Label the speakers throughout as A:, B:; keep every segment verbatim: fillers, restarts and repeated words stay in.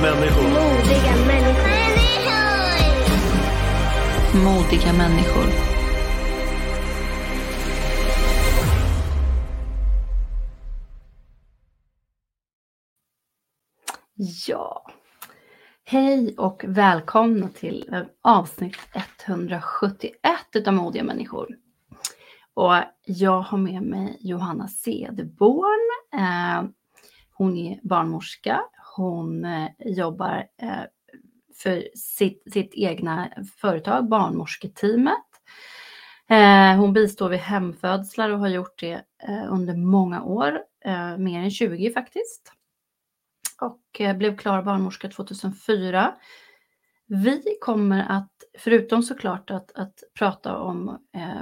A: människor.
B: Modiga människor.
C: Modiga människor. Ja, hej och välkomna till avsnitt etthundrasjuttioett utav Modiga människor. Och jag har med mig Johanna Cederborn. Eh, hon är barnmorska. Hon eh, jobbar eh, för sitt, sitt egna företag, barnmorsketeamet. Eh, hon bistår vid hemfödslar och har gjort det eh, under många år. Eh, mer än tjugo faktiskt. Och eh, blev klar barnmorska tjugohundrafyra. Vi kommer att, förutom såklart att, att prata om eh,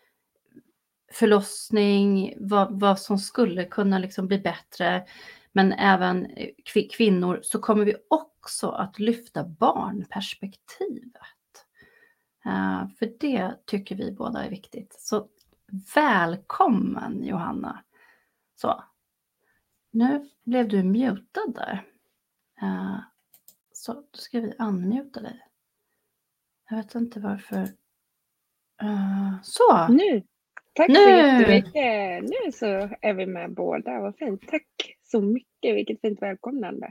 C: förlossning, vad, vad som skulle kunna liksom bli bättre, men även kv- kvinnor, så kommer vi också att lyfta barnperspektivet. Uh, för det tycker vi båda är viktigt. Så välkommen Johanna. Så, nu blev du mutad där. Uh, så då ska vi unmuta dig. Jag vet inte varför. Uh, så.
D: Nu. Tack
C: Nu.
D: så jättemycket. Nu så är vi med båda. Vad fint. Tack så mycket. Vilket fint välkomnande.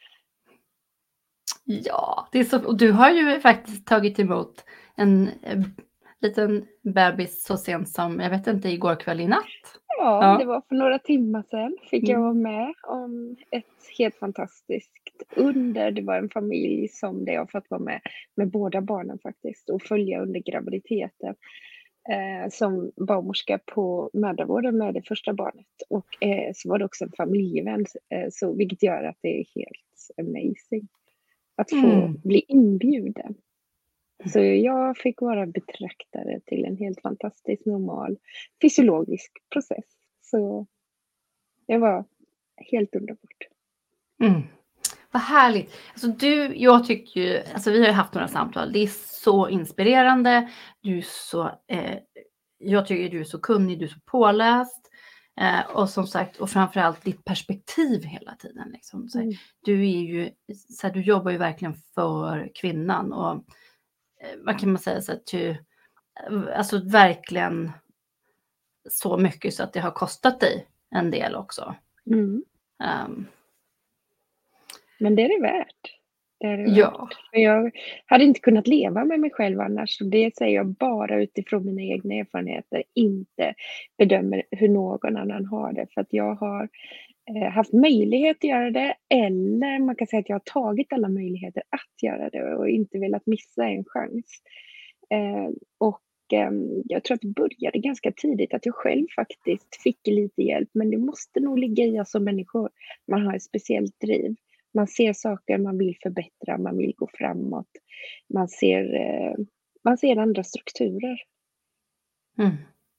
C: Ja, det är så, och du har ju faktiskt tagit emot en eh, liten bebis så sent som, jag vet inte, igår kväll i natt.
D: Ja,
C: Ja.
D: det var för några timmar sedan. Fick jag
C: Mm.
D: vara med om ett helt fantastiskt under. Det var en familj som det jag fått vara med med båda barnen faktiskt. Och följa under graviditeten. Eh, som barnmorska på mödravården med det första barnet. Och eh, så var det också en familjevän. Eh, så, vilket gör att det är helt amazing. Att få
C: Mm.
D: bli inbjuden. Så jag fick vara betraktare till en helt fantastisk normal fysiologisk process. Så det var helt underbart.
C: Mm. Vad härligt. Alltså du, jag tycker ju, alltså vi har ju haft några samtal. Det är så inspirerande. Du är så, eh, jag tycker du är så kunnig, du är så påläst. Eh, och som sagt, och framförallt ditt perspektiv hela tiden. Liksom. Så,
D: Mm.
C: du är ju, så här, du jobbar ju verkligen för kvinnan. Och eh, vad kan man säga, så att du, alltså verkligen så mycket så att det har kostat dig en del också.
D: Mm.
C: Um,
D: Men det är det värt. Det är det
C: Ja.
D: värt. För jag hade inte kunnat leva med mig själv annars. Så det säger jag bara utifrån mina egna erfarenheter. Inte bedömer hur någon annan har det. För att jag har eh, haft möjlighet att göra det. Eller man kan säga att jag har tagit alla möjligheter att göra det. Och inte velat missa en chans. Eh, och eh, jag tror att det började ganska tidigt. Att jag själv faktiskt fick lite hjälp. Men det måste nog ligga i oss som människor. Man har ett speciellt driv. Man ser saker man vill förbättra, man vill gå framåt. Man ser, eh, man ser andra strukturer.
C: Mm.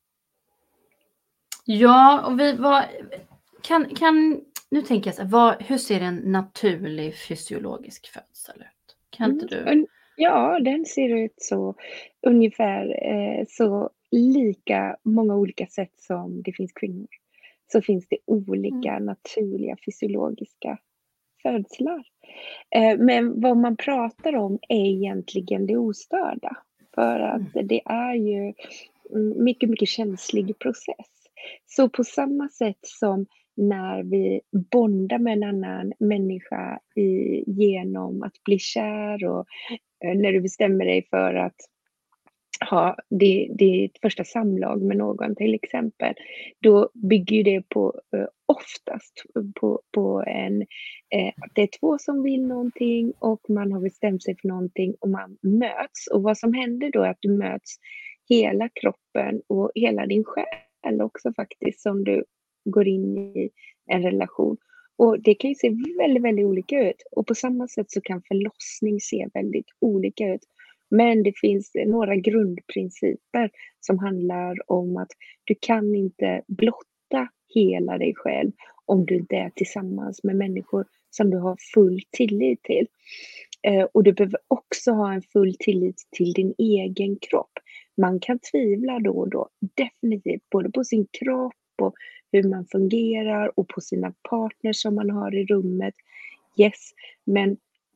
C: Ja, och vi var, kan, kan, nu tänker jag så här, vad, hur ser en naturlig fysiologisk födsel ut? Kan inte du?
D: Mm. Ja, den ser ut så ungefär eh, så lika många olika sätt som det finns kvinnor. Så finns det olika
C: Mm.
D: naturliga fysiologiska födslar. Eh, men vad man pratar om är egentligen det ostörda. För att
C: Mm.
D: det är ju mm, mycket, mycket känslig process. Så på samma sätt som när vi bondar med en annan människa i, genom att bli kär och eh, när du bestämmer dig för att ha det, det ett första samlag med någon till exempel, då bygger det på eh, oftast på, på en, eh, att det är två som vill någonting och man har bestämt sig för någonting och man möts. Och vad som händer då är att du möts hela kroppen och hela din själ också faktiskt, som du går in i en relation. Och det kan ju se väldigt, väldigt olika ut. Och på samma sätt så kan förlossning se väldigt olika ut. Men det finns några grundprinciper som handlar om att du kan inte blotta hela dig själv om du inte är tillsammans med människor som du har full tillit till. Eh, och du behöver också ha en full tillit till din egen kropp. Man kan tvivla då och då, definitivt, både på sin kropp och hur man fungerar och på sina partners som man har i rummet. Yes, men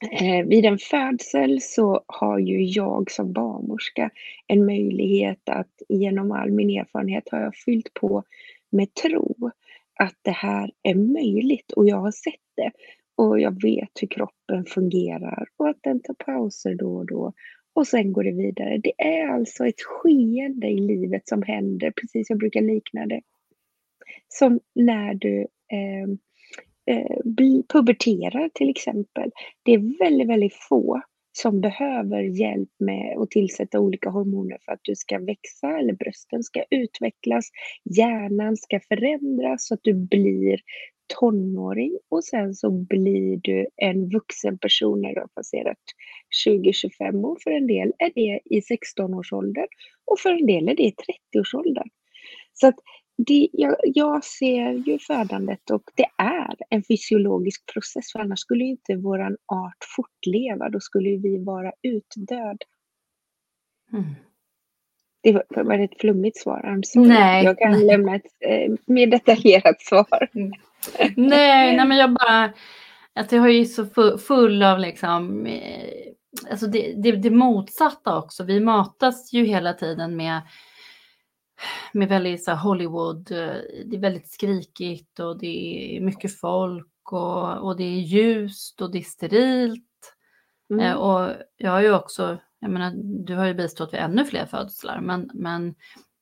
D: Eh, vid en födsel så har ju jag som barnmorska en möjlighet att genom all min erfarenhet har jag fyllt på med tro att det här är möjligt och jag har sett det och jag vet hur kroppen fungerar och att den tar pauser då och då och sen går det vidare. Det är alltså ett skeende i livet som händer, precis jag brukar likna det, som när du eh, eh, bli- puberterar till exempel. Det är väldigt, väldigt få som behöver hjälp med att tillsätta olika hormoner för att du ska växa eller brösten ska utvecklas, hjärnan ska förändras så att du blir tonåring och sen så blir du en vuxen person när du har passerat tjugo till tjugofem år. För en del är det i sexton-årsåldern och för en del är det i trettio-årsåldern. Så att det, jag, jag ser ju födandet och det är en fysiologisk process, för annars skulle ju inte våran art fortleva, då skulle ju vi vara utdöd.
C: Mm.
D: Det var, var det ett flummigt svar? I'm sorry.
C: Nej,
D: Jag kan
C: nej.
D: lämna ett eh, mer detaljerat svar.
C: Nej, nej men jag bara, att jag har ju så fu- full av liksom, eh, alltså det, det, det motsatta också. Vi matas ju hela tiden med, med väldigt så här Hollywood, eh, det är väldigt skrikigt och det är mycket folk och, och det är ljust och det är sterilt. Eh,
D: Mm.
C: och jag har ju också, jag menar, du har ju bistått vid ännu fler födslar, men, men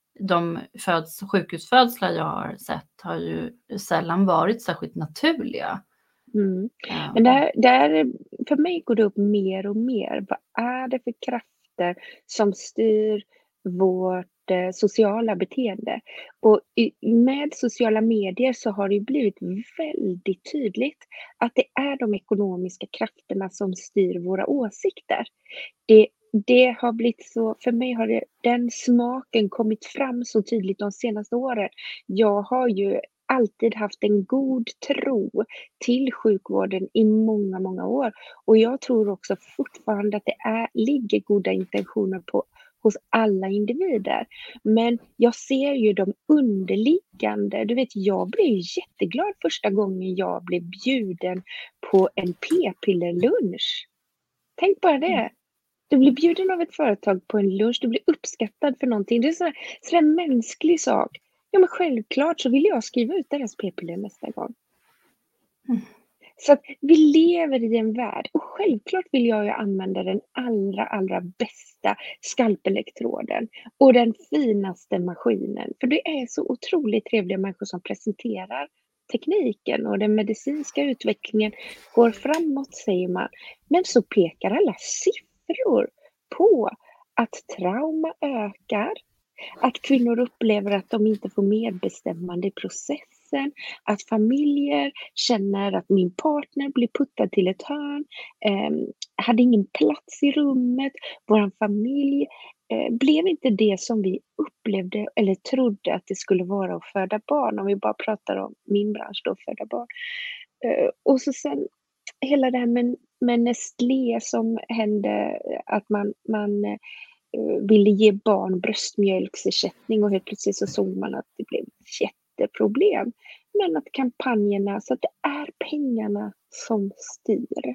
C: de föds, sjukhusfödslar jag har sett har ju sällan varit särskilt naturliga.
D: Mm.
C: Ja.
D: Men där, där, för mig går det upp mer och mer. Vad är det för krafter som styr vårt eh, sociala beteende? Och i, med sociala medier så har det ju blivit väldigt tydligt att det är de ekonomiska krafterna som styr våra åsikter. Det, det har blivit så, för mig har det, den smaken kommit fram så tydligt de senaste åren. Jag har ju alltid haft en god tro till sjukvården i många, många år. Och jag tror också fortfarande att det är, ligger goda intentioner på, hos alla individer. Men jag ser ju de underliggande, du vet jag blev jätteglad första gången jag blev bjuden på en p-pillerlunch. Tänk bara det. Du blir bjuden av ett företag på en lunch, du blir uppskattad för någonting. Det är så här, en mänsklig sak. Ja men självklart så vill jag skriva ut deras p-piller nästa gång.
C: Mm.
D: Så att vi lever i en värld och självklart vill jag ju använda den allra, allra bästa skalpelektroden och den finaste maskinen. För det är så otroligt trevliga människor som presenterar tekniken och den medicinska utvecklingen går framåt säger man. Men så pekar alla siffror på att trauma ökar, att kvinnor upplever att de inte får medbestämmande i processen, att familjer känner att min partner blir puttad till ett hörn, eh, hade ingen plats i rummet, vår familj eh, blev inte det som vi upplevde eller trodde att det skulle vara att föda barn, om vi bara pratar om min bransch då, föda barn. Eh, och så sen hela det här med, med Nestlé som hände, att man, man eh, ville ge barn bröstmjölksersättning och helt plötsligt så såg man att det blev ett jätteproblem. Men att kampanjerna, så att det är pengarna som styr.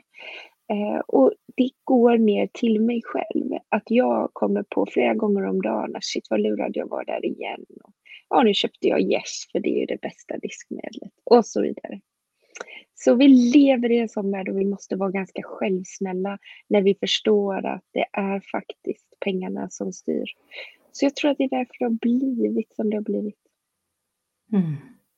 D: Eh, och det går ner till mig själv. Att jag kommer på flera gånger om dagen att shit vad lurad jag var där igen. Och, ja nu köpte jag Yes för det är ju det bästa diskmedlet. Och så vidare. Så vi lever i en sån värld och vi måste vara ganska självsnälla när vi förstår att det är faktiskt pengarna som styr. Så jag tror att det är därför det har blivit som det har blivit.
C: Mm.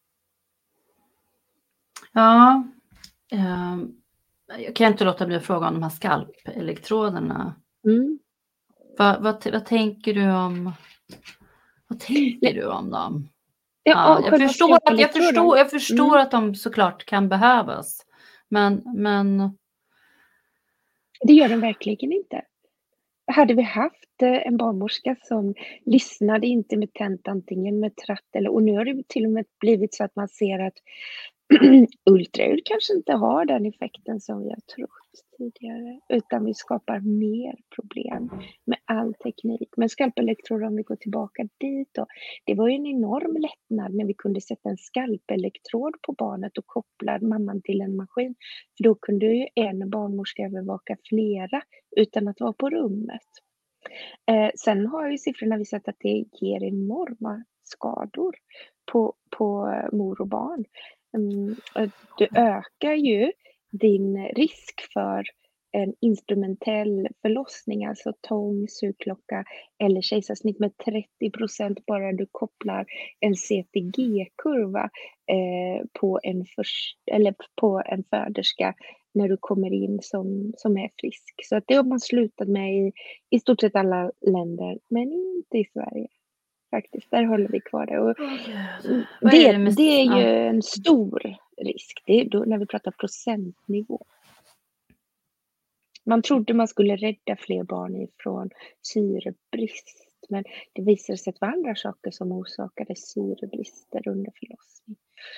C: Ja, eh, jag kan inte låta bli att fråga om de här skalpelektroderna.
D: Mm.
C: Vad, vad, vad tänker du om vad tänker
D: Nej.
C: du om dem?
D: Ja,
C: Ja, jag,
D: själva
C: förstår att, jag
D: skalpelektroden.
C: förstår, jag förstår
D: Mm.
C: att de såklart kan behövas. Men, men
D: Det gör de verkligen inte. Hade vi haft eh, en barnmorska som lyssnade intermittent antingen med tratt eller, och nu har det till och med blivit så att man ser att ultraljud kanske inte har den effekten som vi har trott. tidigare, utan vi skapar mer problem med all teknik. Men skalpelektroder, om vi går tillbaka dit då, det var ju en enorm lättnad när vi kunde sätta en skalpelektrod på barnet och koppla mamman till en maskin. För då kunde ju en barnmorska övervaka flera utan att vara på rummet. Eh, sen har ju siffrorna visat att det ger enorma skador på, på mor och barn. Mm, det ökar ju din risk för en instrumentell förlossning, alltså tång, sugklocka eller kejsarsnitt med trettio procent bara du kopplar en C T G-kurva eh, på, en förs- eller på en föderska när du kommer in som, som är frisk. Så att det har man slutat med i, i stort sett alla länder, men inte i Sverige. Faktiskt, där håller vi kvar det. Och
C: Oh,
D: det,
C: är det, med...
D: det är ju
C: ja.
D: en stor risk. Det är då när vi pratar procentnivå. Man trodde man skulle rädda fler barn ifrån syrebrist, men det visade sig att det var andra saker som orsakade syrebrister under förlossning.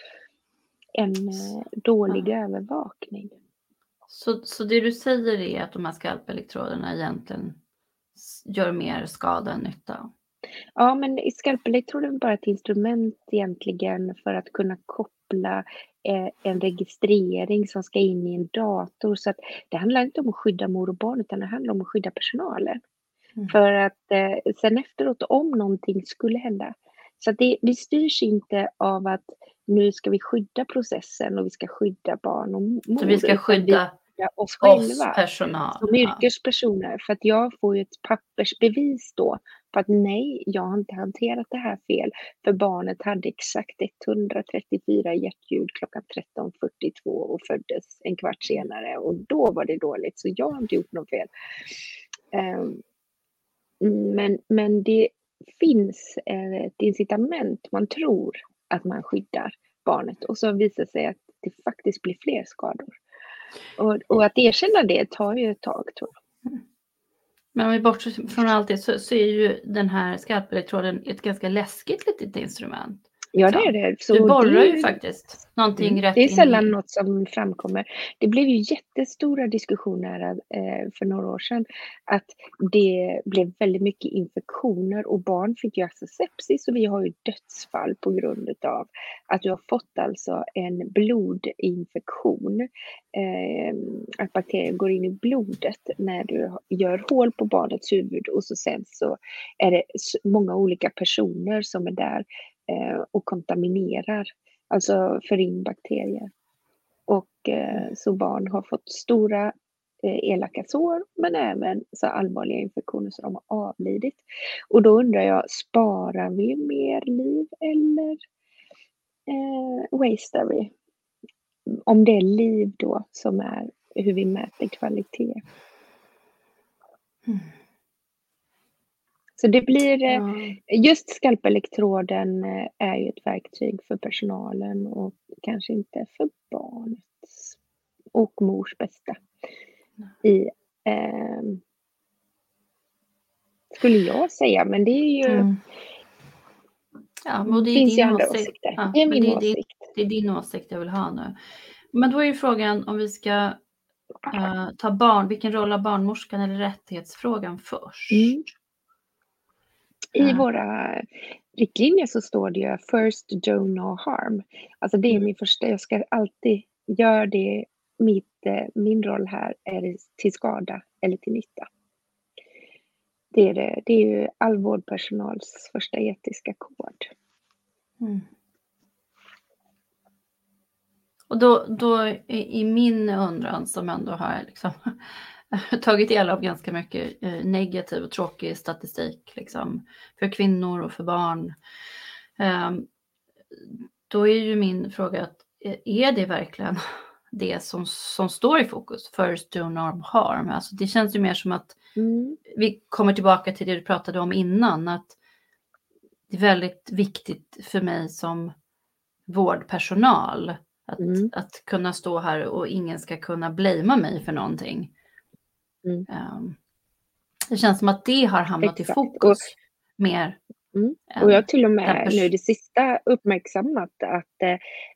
D: En eh, dålig
C: Ja.
D: övervakning.
C: Så, så det du säger är att de här skalpelektroderna egentligen gör mer skada än nytta?
D: Ja, men skalpelektroder är bara ett instrument egentligen för att kunna koppla eh, en registrering som ska in i en dator. Så att det handlar inte om att skydda mor och barn, utan det handlar om att skydda personalen.
C: Mm.
D: För att eh, sen efteråt, om någonting skulle hända. Så att det, det styrs inte av att nu ska vi skydda processen och vi ska skydda barn och mor.
C: Så vi ska skydda
D: oss själva
C: oss personal.
D: som yrkespersoner, för att jag får ju ett pappersbevis då på att nej, jag har inte hanterat det här fel, för barnet hade exakt etthundratrettiofyra hjärtljud klockan tretton fyrtiotvå och föddes en kvart senare och då var det dåligt, så jag har inte gjort något fel. Um, men, men det finns ett incitament, man tror att man skyddar barnet och så visar sig att det faktiskt blir fler skador. Och, och att erkänna det tar ju ett tag, tror jag.
C: Men om vi bortser från allt det så, så är ju den här skalpelektroden ett ganska läskigt litet instrument.
D: Ja, det är det. Så
C: du borrar
D: det,
C: ju faktiskt någonting
D: mm,
C: rätt
D: det är
C: in
D: sällan
C: i...
D: något som framkommer. Det blev ju jättestora diskussioner eh, för några år sedan att det blev väldigt mycket infektioner och barn fick ju alltså sepsis, och vi har ju dödsfall på grund av att du har fått alltså en blodinfektion. Eh, att bakterier går in i blodet när du gör hål på barnets huvud, och så sen så är det många olika personer som är där och kontaminerar, alltså för in bakterier. Och eh, så barn har fått stora eh, elaka sår, men även så allvarliga infektioner så de har avlidit. Och då undrar jag, sparar vi mer liv eller eh, wastear vi? Om det är liv då som är hur vi mäter kvalitet.
C: Mm.
D: Så det blir,
C: Ja.
D: just skalpelektroden är ju ett verktyg för personalen och kanske inte för barnets och mors bästa. I, eh, skulle jag säga, men det är ju...
C: Mm. Ja, men det är
D: finns
C: din
D: ju andra
C: åsikt.
D: åsikter.
C: Ja,
D: det är
C: men
D: min
C: det är
D: åsikt.
C: Din, det är din åsikt jag vill ha nu. Men då är ju frågan om vi ska uh, ta barn, vilken roll har barnmorskan eller rättighetsfrågan först? Mm.
D: I våra riktlinjer så står det ju first do no harm. Alltså det är min första, jag ska alltid göra det, mitt, min roll här är till skada eller till nytta. Det är, det, det är ju all vårdpersonals första etiska kod.
C: Mm. Och då, då i, i min undran som ändå har liksom tagit del av ganska mycket eh, negativ och tråkig statistik liksom, för kvinnor och för barn. Um, då är ju min fråga att är det verkligen det som, som står i fokus? First do no harm. Alltså det känns ju mer som att mm. vi kommer tillbaka till det du pratade om innan, att det är väldigt viktigt för mig som vårdpersonal att, mm. att kunna stå här och ingen ska kunna blamea mig för någonting. Mm. Um, det känns som att det har hamnat Exakt. i fokus och, mer.
D: Mm. Och jag har till och med nu det sista uppmärksammat att eh,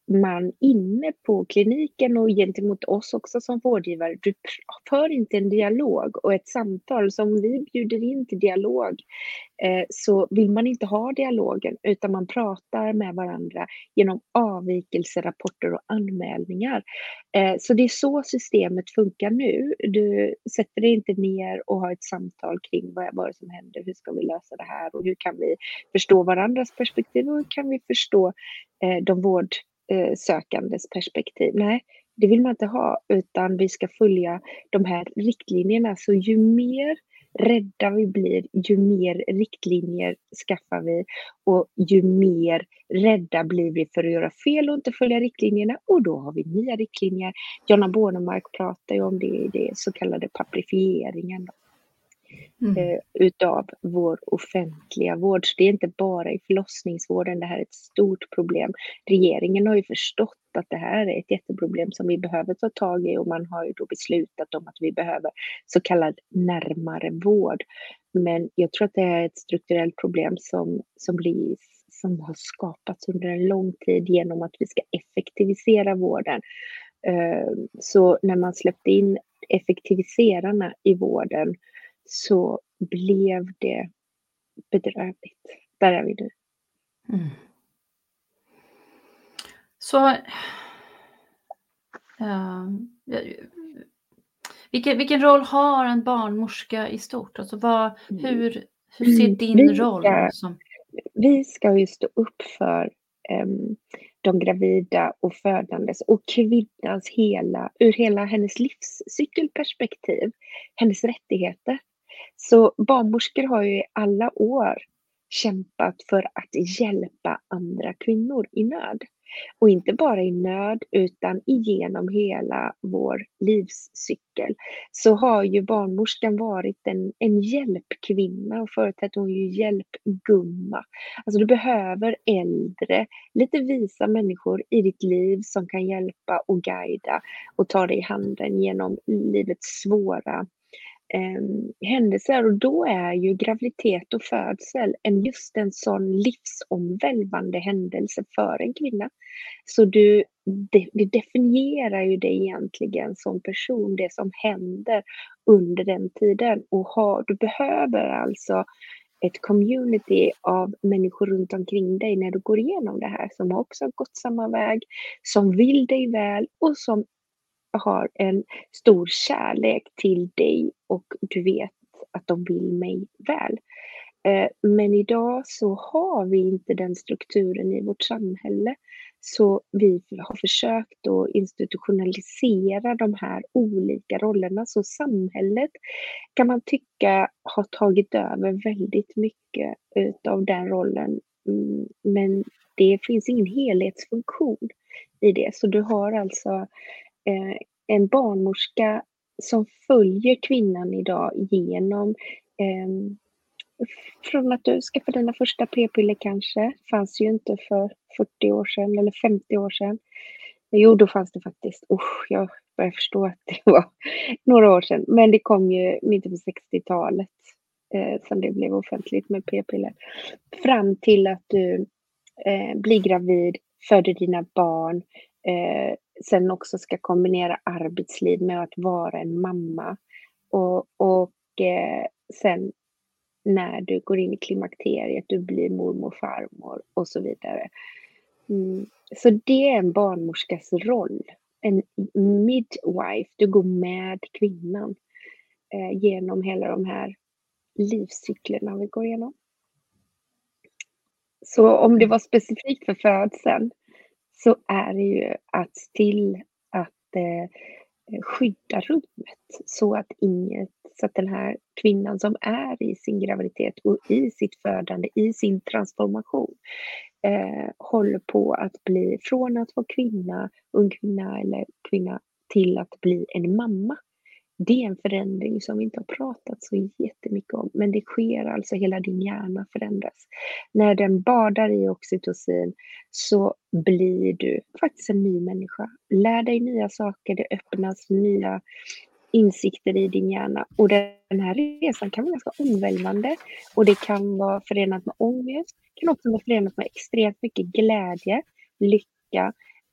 D: man inne på kliniken och gentemot oss också som vårdgivare, du för inte en dialog och ett samtal som vi bjuder in till dialog, eh, så vill man inte ha dialogen utan man pratar med varandra genom avvikelserapporter och anmälningar. Eh, så det är så systemet funkar nu. Du sätter dig inte ner och har ett samtal kring vad, vad är det som händer, hur ska vi lösa det här och hur kan vi förstå varandras perspektiv och hur kan vi förstå eh, de vårdsökandes perspektiv. Nej, det vill man inte ha, utan vi ska följa de här riktlinjerna. Så ju mer rädda vi blir, ju mer riktlinjer skaffar vi och ju mer rädda blir vi för att göra fel och inte följa riktlinjerna, och då har vi nya riktlinjer. Jonna Bornemark pratar ju om det i det så kallade paprifieringen
C: Mm.
D: eh, utav vår offentliga vård. Så det är inte bara i förlossningsvården, det här är ett stort problem. Regeringen har ju förstått att det här är ett jätteproblem som vi behöver ta tag i, och man har ju då beslutat om att vi behöver så kallad närmare vård. Men jag tror att det är ett strukturellt problem som, som, blir, som har skapats under en lång tid genom att vi ska effektivisera vården. Eh, Så när man släppte in effektiviserarna i vården så blev det bedrövligt. Där är vi nu.
C: Mm. Så eh, vilken, vilken roll har en barnmorska i stort? Alltså vad, hur, hur ser din
D: Vi
C: roll
D: ska-
C: som...
D: Vi ska ju stå upp för em, de gravida och födandes och kvinnans hela, ur hela hennes livscykelperspektiv, hennes rättigheter. Så barnmorskor har ju i alla år kämpat för att hjälpa andra kvinnor i nöd. Och inte bara i nöd utan igenom hela vår livscykel. Så har ju barnmorskan varit en, en hjälpkvinna, och förut hette hon ju hjälpgumma. Alltså du behöver äldre, lite visa människor i ditt liv som kan hjälpa och guida och ta dig i handen genom livets svåra eh, händelser. Och då är ju graviditet och födsel en, just en sån livsomvälvande händelse för en kvinna. Så du, det, det definierar ju dig egentligen som person, det som händer under den tiden. Och har, du behöver alltså ett community av människor runt omkring dig när du går igenom det här, som också har gått samma väg, som vill dig väl och som har en stor kärlek till dig, och du vet att de vill mig väl. Eh, Men idag så har vi inte den strukturen i vårt samhälle. Så vi har försökt att institutionalisera de här olika rollerna. Så samhället kan man tycka har tagit över väldigt mycket av den rollen. Mm, Men det finns ingen helhetsfunktion i det. Så du har alltså eh, en barnmorska som följer kvinnan idag genom eh, från att du ska få dina första p-piller kanske, fanns ju inte för fyrtio år sedan eller femtio år sedan. Jo, då fanns det faktiskt. Usch, jag börjar förstå att det var några år sedan. Men det kom ju mitten på sextiotalet eh, som det blev offentligt med p-piller. Fram till att du eh, blir gravid, föder dina barn, eh, sen också ska kombinera arbetsliv med att vara en mamma. Och, och eh, sen när du går in i klimakteriet, du blir mormor, farmor och så vidare. Mm. Så det är en barnmorskas roll, en midwife, du går med kvinnan eh, genom hela de här livscyklerna vi går igenom. Så om det var specifikt för födseln så är det ju att till att eh, skydda rummet så att inget, så att den här kvinnan som är i sin graviditet och i sitt födande, i sin transformation eh, håller på att bli från att vara kvinna, ung kvinna eller kvinna till att bli en mamma. Det är en förändring som vi inte har pratat så jättemycket om, men det sker alltså, hela din hjärna förändras. När den badar i oxytocin så blir du faktiskt en ny människa. Lär dig nya saker, det öppnas nya insikter i din hjärna, och den här resan kan vara ganska omvälvande och det kan vara förenat med ångest, det kan också vara förenat med extremt mycket glädje, lycka,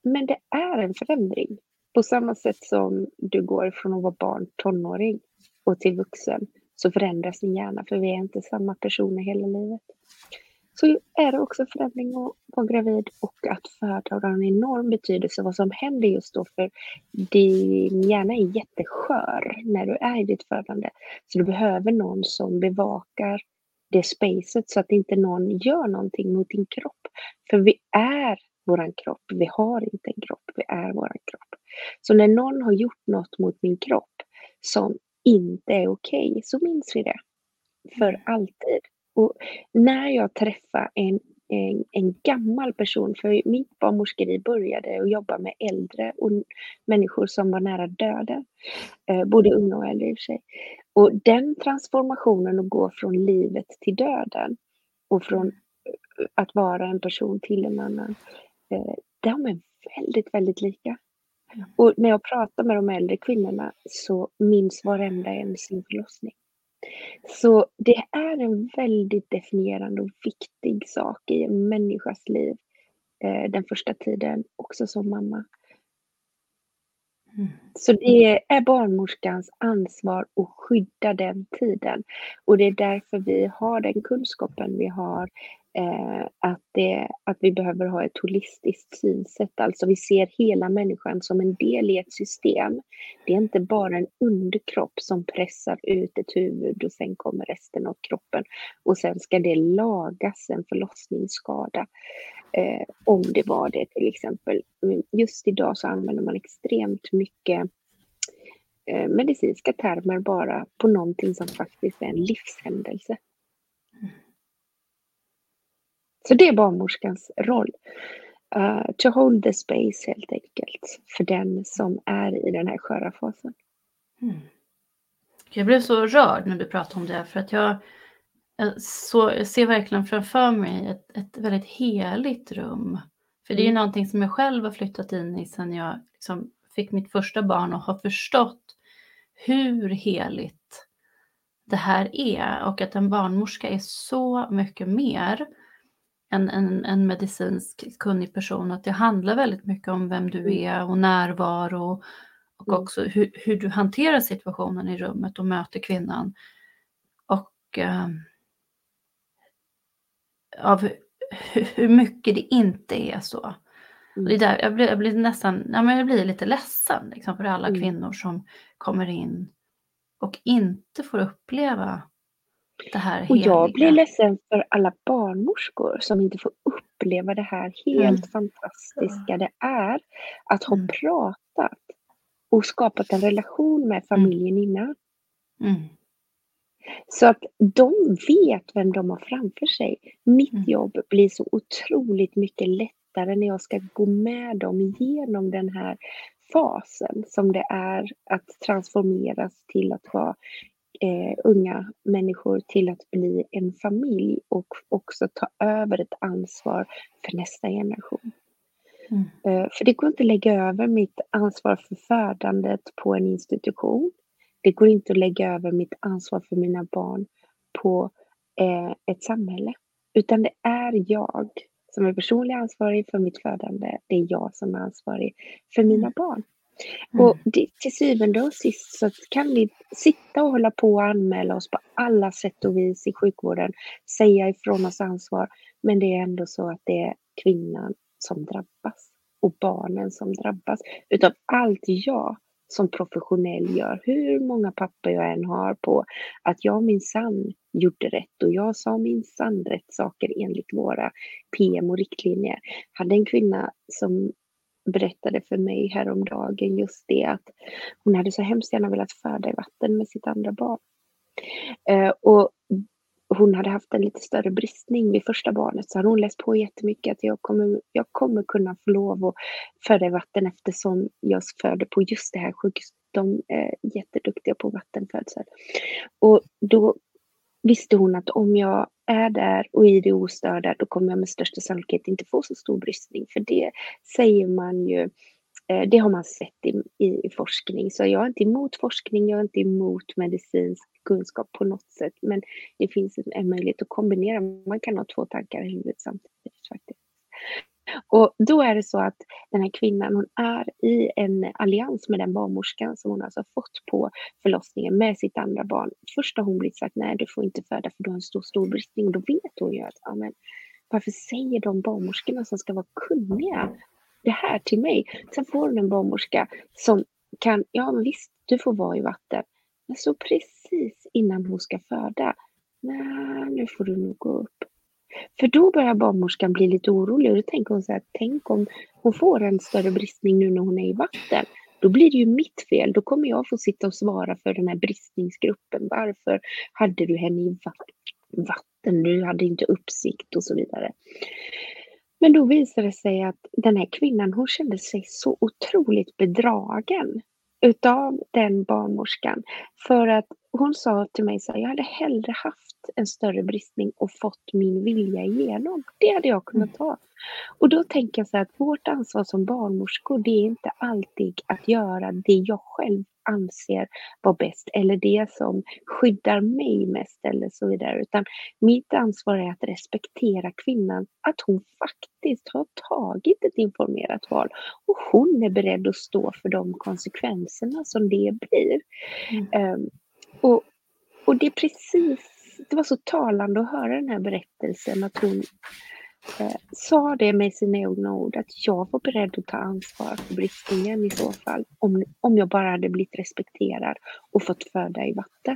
D: men det är en förändring. På samma sätt som du går från att vara barn, tonåring och till vuxen, så förändras din hjärna, för vi är inte samma personer hela livet. Så är det också förändring att vara gravid och att föda, och det har en enorm betydelse vad som händer just då, för din hjärna är jätteskör när du är i ditt födande. Så du behöver någon som bevakar det spacet så att inte någon gör någonting mot din kropp. För vi är våran kropp, vi har inte en kropp, vi är våran kropp. Så när någon har gjort något mot min kropp som inte är okej, så minns vi det för alltid. Och när jag träffar en, en, en gammal person, för mitt barnmorskeri började att jobba med äldre och människor som var nära döden, eh, både unga och äldre i och för sig. Och den transformationen att gå från livet till döden och från eh, att vara en person till en annan, eh, de är väldigt, väldigt lika. Och när jag pratar med de äldre kvinnorna så minns varenda en sin förlossning. Så det är en väldigt definierande och viktig sak i en människas liv, eh, den första tiden, också som mamma.
C: Mm.
D: Så det är barnmorskans ansvar att skydda den tiden. Och det är därför vi har den kunskapen vi har, eh, att, det, att vi behöver ha ett holistiskt synsätt. Alltså vi ser hela människan som en del i ett system. Det är inte bara en underkropp som pressar ut ett huvud och sen kommer resten av kroppen. Och sen ska det lagas en förlossningsskada. Eh, om det var det till exempel. Just idag så använder man extremt mycket eh, medicinska termer bara på någonting som faktiskt är en livshändelse. Så det är barnmorskans roll. Uh, to hold the space helt enkelt. För den som är i den här sköra fasen.
C: Mm. Jag blev så rörd när du pratade om det. För att jag, jag, så, jag ser verkligen framför mig ett, ett väldigt heligt rum. För det är ju
D: Mm.
C: någonting som jag själv har flyttat in i sedan jag liksom fick mitt första barn och har förstått hur heligt det här är. Och att en barnmorska är så mycket mer än en, en medicinsk kunnig person. Att det handlar väldigt mycket om vem du
D: Mm.
C: är och närvaro. Och
D: Mm.
C: också hur, hur du hanterar situationen i rummet och möter kvinnan. Och eh, av hur, hur mycket det inte är så.
D: Mm.
C: Och det är där, jag, blir, jag blir nästan, ja, men jag blir lite ledsen liksom, för alla
D: Mm.
C: kvinnor som kommer in och inte får uppleva det här
D: Och
C: heliga.
D: jag blir ledsen för alla barnmorskor som inte får uppleva det här helt
C: Mm.
D: fantastiska det är att ha
C: Mm.
D: pratat och skapat en relation med familjen innan.
C: Mm.
D: Så att de vet vem de har framför sig. Mitt
C: Mm.
D: jobb blir så otroligt mycket lättare när jag ska gå med dem igenom den här fasen som det är att transformeras till att vara eh, unga människor till att bli en familj och också ta över ett ansvar för nästa generation.
C: Mm.
D: Eh, för det går inte att lägga över mitt ansvar för födandet på en institution. Det går inte att lägga över mitt ansvar för mina barn på eh, ett samhälle. Utan det är jag som är personligt ansvarig för mitt födande. Det är jag som är ansvarig för mina
C: Mm.
D: barn.
C: Mm.
D: Och det, till syvende och sist så kan vi sitta och hålla på och anmäla oss på alla sätt och vis i sjukvården. Säga ifrån oss ansvar. Men det är ändå så att det är kvinnan som drabbas. Och barnen som drabbas. Utav allt jag som professionell gör. Hur många papper jag än har på att jag minsann gjorde rätt. Och jag sa minsann rätt saker enligt våra P M och riktlinjer. Hade en kvinna som berättade för mig häromdagen just det att hon hade så hemskt gärna velat föda i vatten med sitt andra barn. Eh, och hon hade haft en lite större bristning vid första barnet, så hade hon läst på jättemycket att jag kommer, jag kommer kunna få lov att föda i vatten eftersom jag föder på just det här sjukhuset. De är jätteduktiga på vattenfödsel. Och då visste hon att om jag är där och i det ostörda, då kommer jag med största sannolikhet inte få så stor bristning. För det säger man ju, det har man sett i, i forskning. Så jag är inte emot forskning, jag är inte emot medicinsk kunskap på något sätt. Men det finns en möjlighet att kombinera. Man kan ha två tankar i huvudet samtidigt faktiskt. Och då är det så att den här kvinnan, hon är i en allians med den barnmorskan som hon alltså har fått på förlossningen med sitt andra barn. Först har hon blivit sagt, nej du får inte föda för du har en stor, stor bristning. Då vet hon ju att, ja men varför säger de barnmorskorna som ska vara kunniga det här till mig? Sen får hon en barnmorska som kan, ja men visst du får vara i vatten. Men så precis innan hon ska föda, nej nu får du nog gå upp. För då börjar barnmorskan bli lite orolig och då tänker hon så här, tänk om hon får en större bristning nu när hon är i vatten. Då blir det ju mitt fel, då kommer jag få sitta och svara för den här bristningsgruppen. Varför hade du henne i vatten? Du hade inte uppsikt och så vidare. Men då visade det sig att den här kvinnan, hon kände sig så otroligt bedragen utav den barnmorskan. För att hon sa till mig så här, jag hade hellre haft en större bristning och fått min vilja igenom. Det hade jag kunnat ta. Och då tänker jag så här att vårt ansvar som barnmorskor, det är inte alltid att göra det jag själv anser vara bäst eller det som skyddar mig mest eller så vidare. Utan mitt ansvar är att respektera kvinnan, att hon faktiskt har tagit ett informerat val och hon är beredd att stå för de konsekvenserna som det blir. Mm. Um, och, och det är precis, det var så talande att höra den här berättelsen att hon eh, sa det med sina egna ord att jag var beredd att ta ansvar för bristningen i så fall om, om jag bara hade blivit respekterad och fått föda i vatten.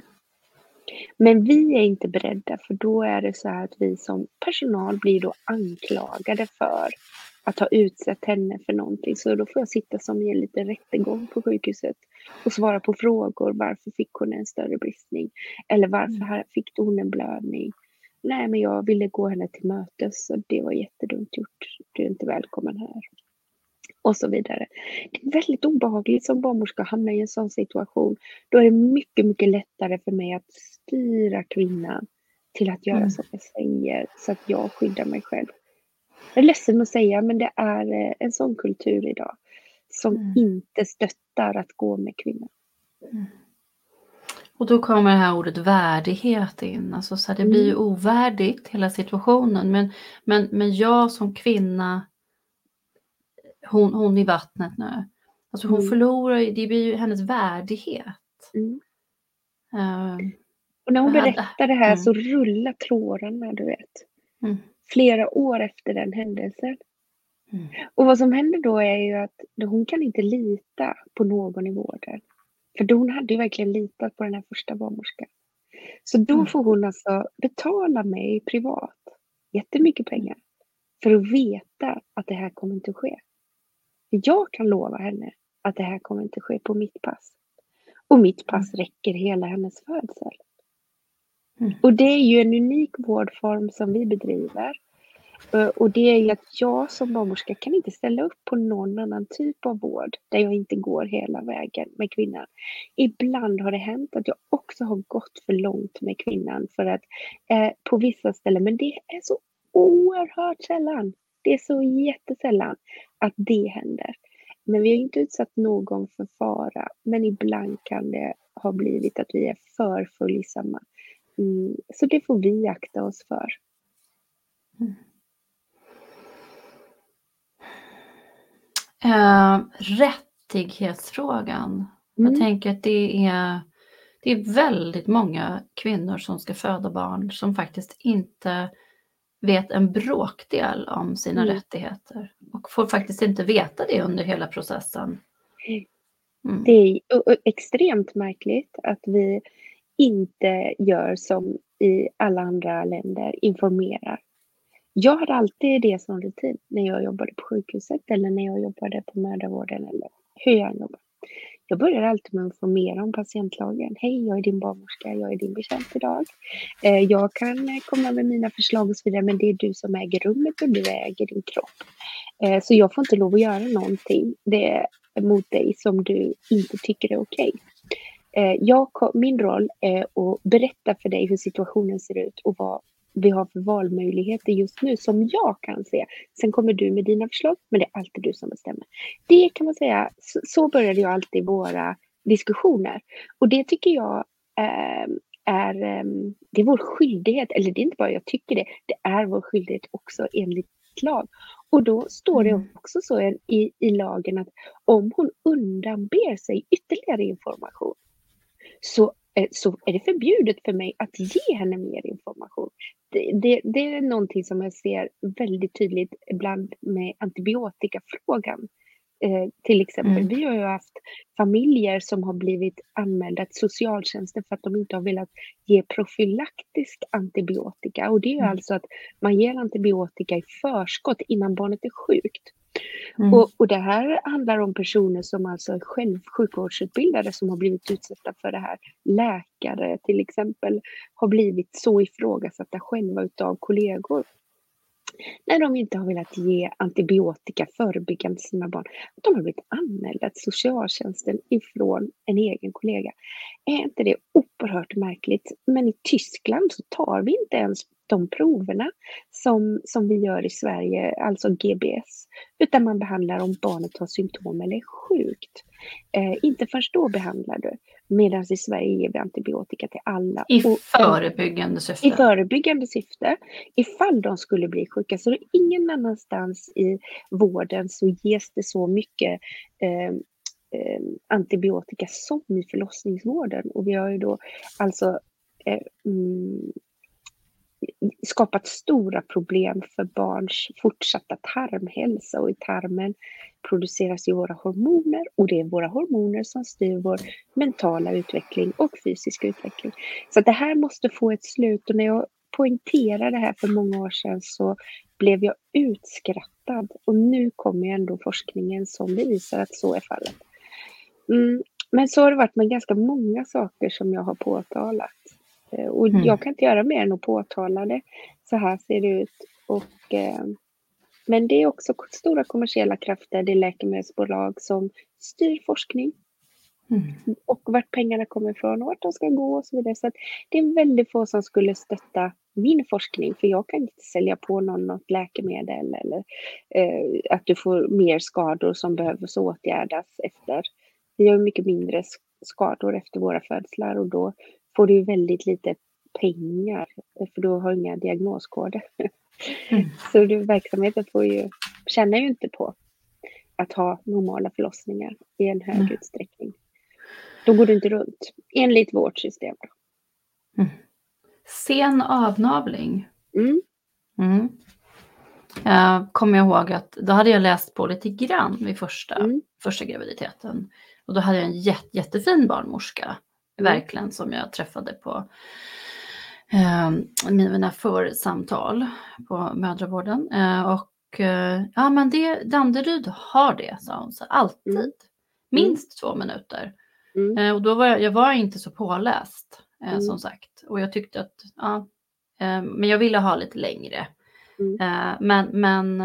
D: Men vi är inte beredda för då är det så här att vi som personal blir då anklagade för att ha utsett henne för någonting. Så då får jag sitta som i en liten rättegång på sjukhuset och svara på frågor. Varför fick hon en större bristning? Eller varför fick hon en blödning? Nej, men jag ville gå henne till mötes och det var jättedumt gjort. Du är inte välkommen här. Och så vidare. Det är väldigt obehagligt som barnmorska att hamna i en sån situation. Då är det mycket, mycket lättare för mig att styra kvinnan till att göra mm. som jag säger så att jag skyddar mig själv. Jag är ledsen att säga men det är en sån kultur idag som mm. inte stöttar att gå med kvinnor.
C: Mm. Och då kommer det här ordet värdighet in. Alltså så här, det blir ju ovärdigt hela situationen. Men, men, men jag som kvinna, hon, hon i vattnet nu. Alltså hon mm. förlorar, det blir ju hennes värdighet.
D: Mm.
C: Uh,
D: och när hon berättar det här mm. så rullar trådarna, du vet.
C: Mm.
D: Flera år efter den händelsen. Mm. Och vad som händer då är ju att hon kan inte lita på någon i vården. För då hon hade ju verkligen litat på den här första barnmorskan. Så då mm. får hon alltså betala mig privat jättemycket pengar för att veta att det här kommer inte att ske. För jag kan lova henne att det här kommer inte att ske på mitt pass. Och mitt pass mm. räcker hela hennes födsel. Mm. Och det är ju en unik vårdform som vi bedriver. Och det är ju att jag som barnmorska kan inte ställa upp på någon annan typ av vård där jag inte går hela vägen med kvinnan. Ibland har det hänt att jag också har gått för långt med kvinnan för att eh, på vissa ställen, men det är så oerhört sällan. Det är så jättesällan att det händer. Men vi har inte utsatt någon för fara, men ibland kan det ha blivit att vi är för följsamma. Mm, så det får vi akta oss för.
C: Mm. Uh, rättighetsfrågan. Mm. Jag tänker att det är, det är väldigt många kvinnor som ska föda barn som faktiskt inte vet en bråkdel om sina mm. rättigheter. Och får faktiskt inte veta det under hela processen.
D: Mm. Det är extremt märkligt att vi inte gör som i alla andra länder, informerar. Jag hade alltid det som rutin när jag jobbade på sjukhuset eller när jag jobbade på mödravården eller hur jag jobbar. Jag började alltid med att informera om patientlagen. Hej, jag är din barnmorska, jag är din betjänt idag. Eh, jag kan komma med mina förslag och så vidare, men det är du som äger rummet och du äger din kropp. Eh, så jag får inte lov att göra någonting det är mot dig som du inte tycker är okej. Eh, jag, min roll är att berätta för dig hur situationen ser ut och vad vi har för valmöjligheter just nu som jag kan se. Sen kommer du med dina förslag, men det är alltid du som bestämmer. Det kan man säga, så, så började jag alltid våra diskussioner. Och det tycker jag eh, är, eh, det är vår skyldighet, eller det är inte bara jag tycker det, det är vår skyldighet också enligt lag. Och då står det
C: Mm.
D: också så i, i lagen att om hon undanber sig ytterligare information så, eh, så är det förbjudet för mig att ge henne mer information. Det, det, det är någonting som jag ser väldigt tydligt ibland med antibiotikafrågan. Eh, till exempel,
C: Mm.
D: vi har ju haft familjer som har blivit anmälda till socialtjänsten för att de inte har velat ge profylaktisk antibiotika. Och det är ju
C: Mm.
D: alltså att man ger antibiotika i förskott innan barnet är sjukt.
C: Mm.
D: Och, och det här handlar om personer som alltså är själv sjukvårdsutbildade som har blivit utsatta för det här. Läkare till exempel har blivit så ifrågasatta själva utav kollegor när de inte har velat ge antibiotika förebyggande till sina barn. De har blivit anmälda till socialtjänsten ifrån en egen kollega. Är inte det oerhört märkligt? Men i Tyskland så tar vi inte ens de proverna som, som vi gör i Sverige, alltså G B S, utan man behandlar om barnet har symptom eller är sjukt. Eh, inte först då behandlar du, medan i Sverige ger vi antibiotika till alla.
C: I
D: Och-
C: förebyggande syfte.
D: I förebyggande syfte, ifall de skulle bli sjuka. Så det är ingen annanstans i vården så ges det så mycket eh, eh, antibiotika som i förlossningsvården. Och vi har ju då alltså eh, mm, skapat stora problem för barns fortsatta tarmhälsa. Och i tarmen produceras ju våra hormoner och det är våra hormoner som styr vår mentala utveckling och fysiska utveckling. Så att det här måste få ett slut, och när jag poängterade det här för många år sedan så blev jag utskrattad, och nu kommer ju ändå forskningen som bevisar att så är fallet. Mm. Men så har det varit med ganska många saker som jag har påtalat. Eh, Och
C: Mm.
D: jag kan inte göra mer än att påtala det. Så här ser det ut. Och, eh, men det är också stora kommersiella krafter, det är läkemedelsbolag som styr forskning
C: Mm.
D: och vart pengarna kommer ifrån och vart de ska gå och så vidare. Så att det är väldigt få som skulle stötta min forskning, för jag kan inte sälja på någon något läkemedel eller eh, att du får mer skador som behöver så åtgärdas efter. Vi har mycket mindre sk- skador efter våra födslar och då får du ju väldigt lite pengar, för då har du inga diagnoskoder.
C: Mm.
D: Så du, verksamheten får ju, tjänar ju inte på att ha normala förlossningar i en hög
C: Nej.
D: utsträckning. Då går du inte runt, enligt vårt system.
C: Sen avnavling.
D: Mm.
C: Mm. Jag kommer ihåg att då hade jag läst på lite grann vid första,
D: Mm.
C: första graviditeten. Och då hade jag en jätte, jättefin barnmorska.
D: Mm.
C: Verkligen, som jag träffade på eh, mina församtal på mödravården. Eh, och eh, ja, men det, Danderyd har det, sa hon. Så alltid.
D: Mm.
C: Minst två minuter.
D: Mm.
C: Eh, och då var jag, jag var inte så påläst, eh,
D: Mm.
C: som sagt. Och jag tyckte att, ja, eh, men jag ville ha lite längre.
D: Mm.
C: Eh, men men,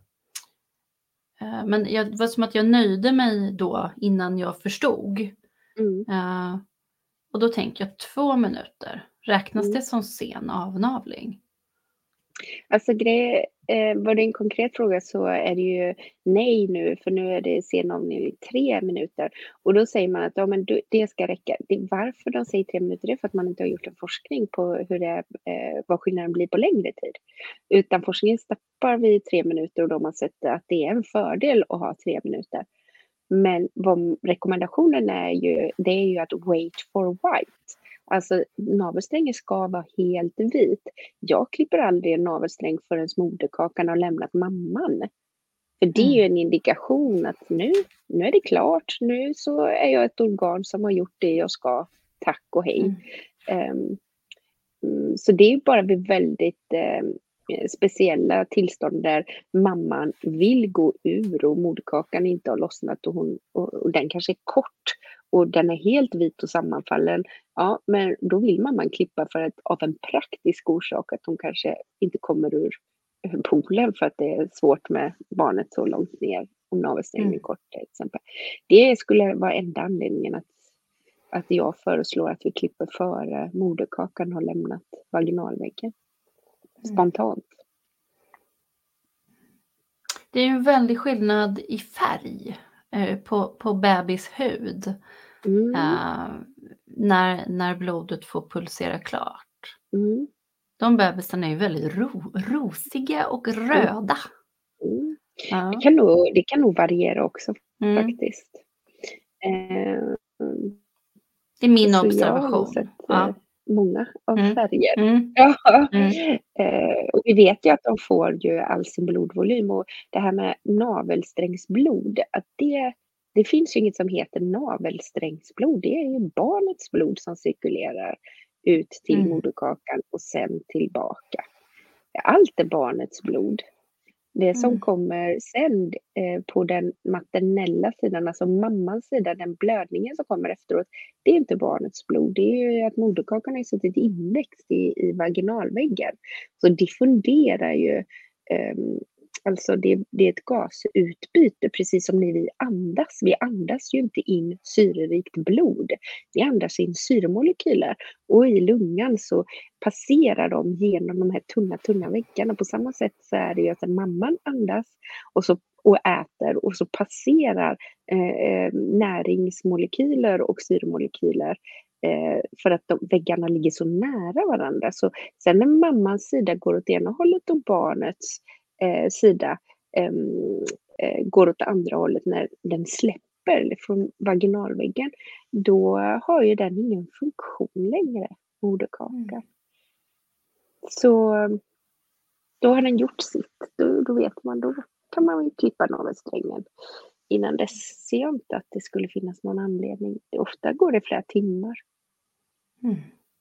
C: eh, men jag, det var som att jag nöjde mig då innan jag förstod.
D: Mm.
C: Eh, och då tänker jag två minuter. Räknas
D: Mm.
C: det som sen avnavling?
D: Alltså grej, eh, var det en konkret fråga så är det ju nej nu, för nu är det senavning i tre minuter. Och då säger man att ja, men du, det ska räcka. Det, varför de säger tre minuter, det är för att man inte har gjort en forskning på hur det, eh, vad skillnaden blir på längre tid. Utan forskningen stoppar vid tre minuter och då har man sett att det är en fördel att ha tre minuter. Men vad rekommendationen är ju, det är ju att wait for white. Alltså navelsträngen ska vara helt vit. Jag klipper aldrig en navelsträng förrän moderkakan har lämnat mamman. För det är ju en indikation att nu, nu är det klart. Nu så är jag ett organ som har gjort det jag ska. Tack och hej.
C: Mm.
D: Um, mm, så det är ju bara vid väldigt um, speciella tillstånd där mamman vill gå ur och moderkakan inte har lossnat och, hon, och, och den kanske är kort och den är helt vit och sammanfallen. Ja, men då vill mamman klippa för att, av en praktisk orsak att hon kanske inte kommer ur poolen för att det är svårt med barnet så långt ner om navelsträngen är
C: Mm.
D: kort till exempel. Det skulle vara enda anledningen att, att jag föreslår att vi klipper före moderkakan har lämnat vaginalväggen. Spontant.
C: Det är ju en väldig skillnad i färg eh, på, på bebis hud.
D: Mm.
C: Eh, när, när blodet får pulsera klart.
D: Mm.
C: De bebisarna är ju väldigt ro, rosiga och röda.
D: Mm.
C: Ja.
D: Det kan nog, det kan nog variera också
C: Mm.
D: faktiskt. Eh,
C: Det är min
D: så jag har nog
C: observation.
D: sett
C: Ja.
D: eh, många av
C: Mm.
D: färger.
C: Mm.
D: Ja.
C: Mm.
D: Eh, och vi vet ju att de får ju all sin blodvolym, och det här med navelsträngsblod, att det, det finns ju inget som heter navelsträngsblod. Det är ju barnets blod som cirkulerar ut till
C: Mm.
D: moderkakan och sen tillbaka. Allt är barnets blod. Det som
C: Mm.
D: kommer sen eh, på den maternella sidan, alltså mammans sida, den blödningen som kommer efteråt, det är inte barnets blod. Det är ju att moderkakan har suttit inväxt i, i vaginalväggen. Så diffunderar ju, eh, alltså det, det är ett gasutbyte, precis som när vi andas. Vi andas ju inte in syrerikt blod. Vi andas in syremolekyler, och i lungan så passerar de genom de här tunna, tunna väggarna. På samma sätt så är det ju att mamman andas och, så, och äter, och så passerar eh, näringsmolekyler och syremolekyler eh, för att de, väggarna ligger så nära varandra. Så sen när mammans sida går åt ena hållet och barnets eh, sida eh, eh, går åt andra hållet, när den släpper från vaginalväggen, då har ju den ingen funktion längre, moderkakan.
C: Mm.
D: Så då har den gjort sitt. Då, då vet man, då kan man ju klippa navelsträngen. Innan dess ser jag inte att det skulle finnas någon anledning. Ofta går det flera timmar.
C: Mm.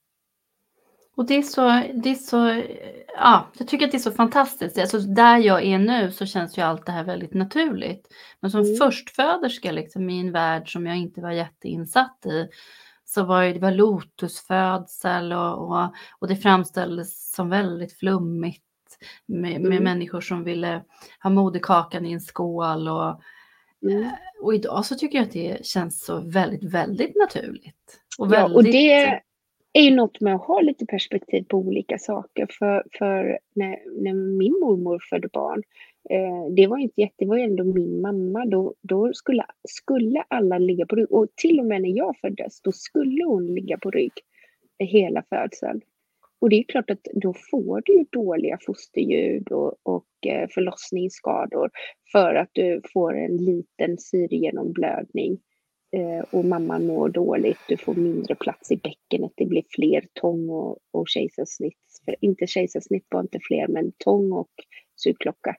C: Och det är så, det är så, ja, jag tycker att det är så fantastiskt. Alltså där jag är nu så känns ju allt det här väldigt naturligt. Men som
D: Mm.
C: förstföderska liksom, i en värld som jag inte var jätteinsatt i, så var det, det var lotusfödsel och, och, och det framställdes som väldigt flummigt med, med
D: Mm.
C: människor som ville ha moderkakan i en skål. Och,
D: Mm.
C: och idag så tycker jag att det känns så väldigt, väldigt naturligt. Och
D: Ja, och
C: väldigt,
D: det är ju något med att ha lite perspektiv på olika saker. För, för när, när min mormor födde barn, eh, det var inte jätte, det var ju ändå min mamma, då, då skulle, skulle alla ligga på rygg. Och till och med när jag föddes, då skulle hon ligga på rygg hela födseln. Och det är klart att då får du ju dåliga fosterljud och, och eh, förlossningsskador, för att du får en liten syregenomblödning. Eh, och mamman mår dåligt, du får mindre plats i bäckenet, det blir fler tång och, och kejsarsnitt. För inte kejsarsnitt var inte fler, men tång och sugklocka.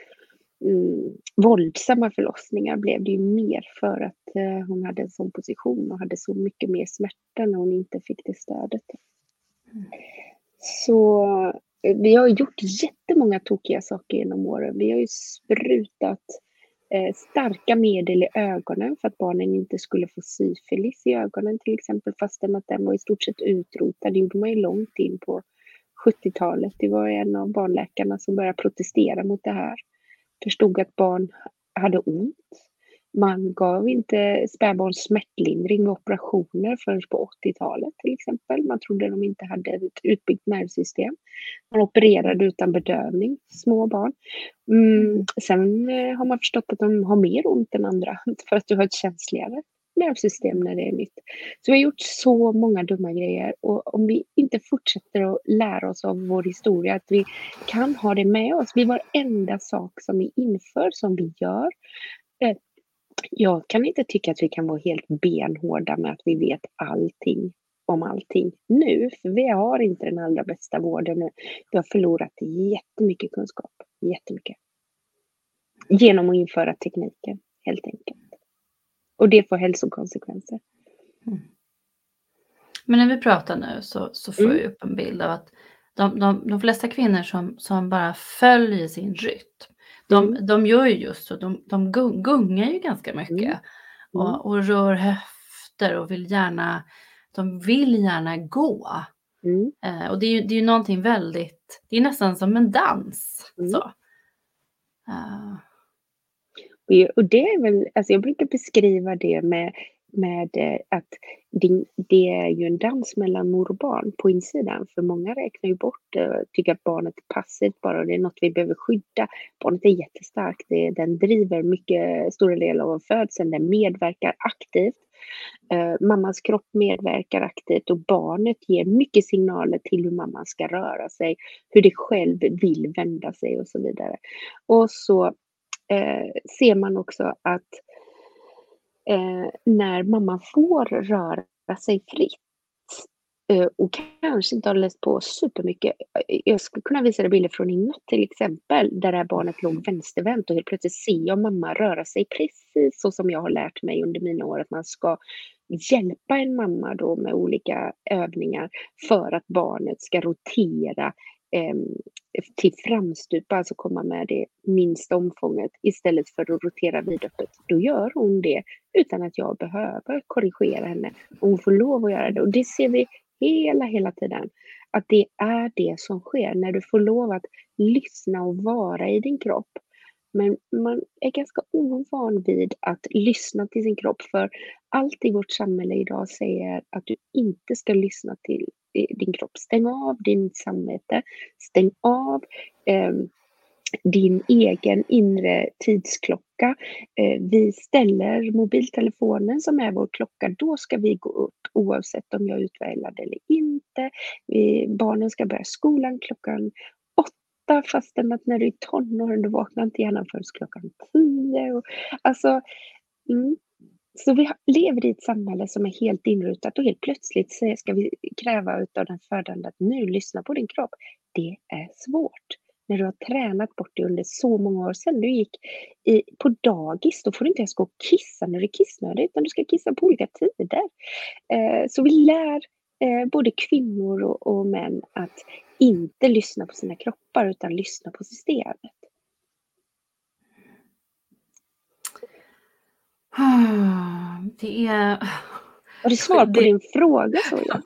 D: Mm, våldsamma förlossningar blev det ju mer, för att eh, hon hade en sån position och hade så mycket mer smärta när hon inte fick det stödet.
C: Mm.
D: Så eh, vi har gjort jättemånga tokiga saker genom åren. Vi har ju sprutat Eh, starka medel i ögonen för att barnen inte skulle få syfilis i ögonen till exempel, fastän att den var i stort sett utrotad. Det gjorde man ju långt in på sjuttiotalet. Det var en av barnläkarna som började protestera mot det här. Förstod att barn hade ont. Man gav inte spädbarn smärtlindring med operationer förrän på åttiotalet till exempel. Man trodde de inte hade ett utbyggt nervsystem. Man opererade utan bedövning, små barn. Mm, sen eh, har man förstått att de har mer ont än andra, för att du har ett känsligare nervsystem när det är nytt. Så vi har gjort så många dumma grejer, och om vi inte fortsätter att lära oss av vår historia, att vi kan ha det med oss vid varenda sak som vi inför, som vi gör. Eh, Jag kan inte tycka att vi kan vara helt benhårda med att vi vet allting om allting nu, för vi har inte den allra bästa vården nu. Vi har förlorat jättemycket kunskap, jättemycket. Genom att införa tekniken, helt enkelt. Och det får hälsokonsekvenser.
C: Mm. Men när vi pratar nu så, så får
D: Mm.
C: jag upp en bild av att de, de, de flesta kvinnor som, som bara följer sin rytm, de,
D: Mm.
C: de gör ju just så, de, de gung- gungar ju ganska mycket.
D: Mm. Mm.
C: Och, och rör höfter och vill gärna, de vill gärna gå.
D: Mm.
C: Eh, och det är ju det är ju någonting väldigt, det är nästan som en dans.
D: Mm.
C: Så. Eh,
D: Och- Och det är väl, alltså jag brukar beskriva det med, med eh, att det, det är ju en dans mellan mor och barn på insidan. För många räknar ju bort det och tycker att barnet är passivt bara, och det är något vi behöver skydda. Barnet är jättestarkt, det, den driver mycket stora delar av födseln, den medverkar aktivt. Eh, mammas kropp medverkar aktivt, och barnet ger mycket signaler till hur mamman ska röra sig, hur det själv vill vända sig och så vidare. Och så eh, ser man också att eh, när mamman får röra sig fritt eh, och kanske inte har läst på supermycket. Jag skulle kunna visa dig bilder från i natt till exempel, där det här barnet låg vänstervänt och helt plötsligt ser jag mamma röra sig precis så som jag har lärt mig under mina år, att man ska hjälpa en mamma då med olika övningar för att barnet ska rotera eh, till framstupa, alltså komma med det minsta omfånget istället för att rotera vidöppet. Då gör hon det utan att jag behöver korrigera henne. Hon får lov att göra det, och det ser vi hela, hela tiden. Att det är det som sker när du får lov att lyssna och vara i din kropp. Men man är ganska ovan vid att lyssna till sin kropp, för allt i vårt samhälle idag säger att du inte ska lyssna till din kropp. Stäng av din samvete, stäng av eh, din egen inre tidsklocka. Eh, vi ställer mobiltelefonen som är vår klocka, då ska vi gå upp oavsett om jag är utvilad eller inte. Vi, barnen ska börja skolan klockan åtta, fastän att när du är tonåren du vaknar inte gärna förrän klockan tio. Och, alltså, mm. Så vi lever i ett samhälle som är helt inrutat, och helt plötsligt ska vi kräva av den födande att nu lyssna på din kropp. Det är svårt. När du har tränat bort det under så många år sedan du gick i, på dagis, då får du inte ens gå och kissa när du är kissnödig, utan du ska kissa på olika tider. Eh, så vi lär eh, både kvinnor och, och män att inte lyssna på sina kroppar utan lyssna på systemet.
C: Det är...
D: Har du svar på
C: det...
D: din fråga, så jag?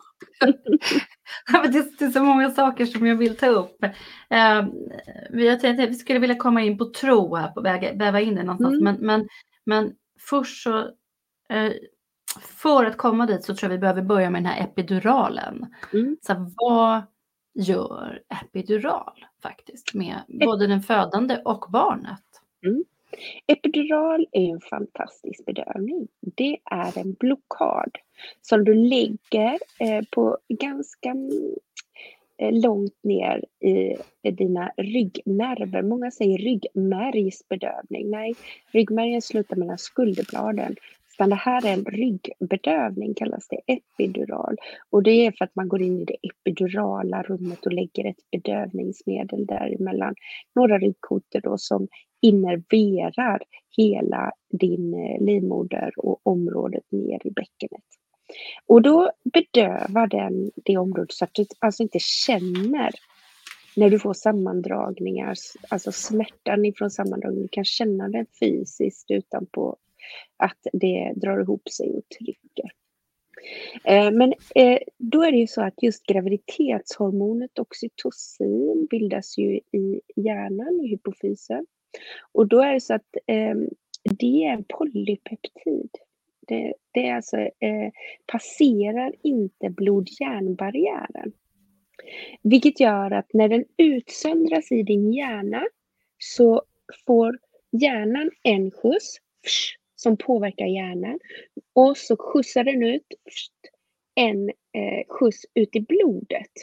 C: Det är så många saker som jag vill ta upp. Eh, jag tänkte att vi skulle vilja komma in på tro här, på väg, väva in det någonstans.
D: Mm.
C: Men, men, men först så, eh, för att komma dit så tror jag vi behöver börja med den här epiduralen.
D: Mm.
C: Så vad gör epidural faktiskt med både den födande och barnet?
D: Mm. Epidural är en fantastisk bedövning. Det är en blockad som du lägger eh, på ganska eh, långt ner i, i dina ryggnerver. Många säger ryggmärgsbedövning. Nej, ryggmärgen slutar mellan skulderbladen. Utan det här är en ryggbedövning, kallas det epidural. Och det är för att man går in i det epidurala rummet och lägger ett bedövningsmedel däremellan några ryggkotor då, som innerverar hela din livmoder och området ner i bäckenet. Och då bedövar den det området så att du alltså inte känner när du får sammandragningar, alltså smärtan ifrån sammandragningen. Du kan känna den fysiskt utan på att det drar ihop sig och trycker. Eh, men eh, då är det ju så att just graviditetshormonet oxytocin bildas ju i hjärnan, i hypofysen. Och då är det så att eh, det är en polypeptid. Det, det är alltså, eh, passerar inte blod-hjärnbarriären. Vilket gör att när den utsöndras i din hjärna så får hjärnan en skjuts som påverkar hjärnan, och så skjutsar den ut en eh, skjuts ut i blodet.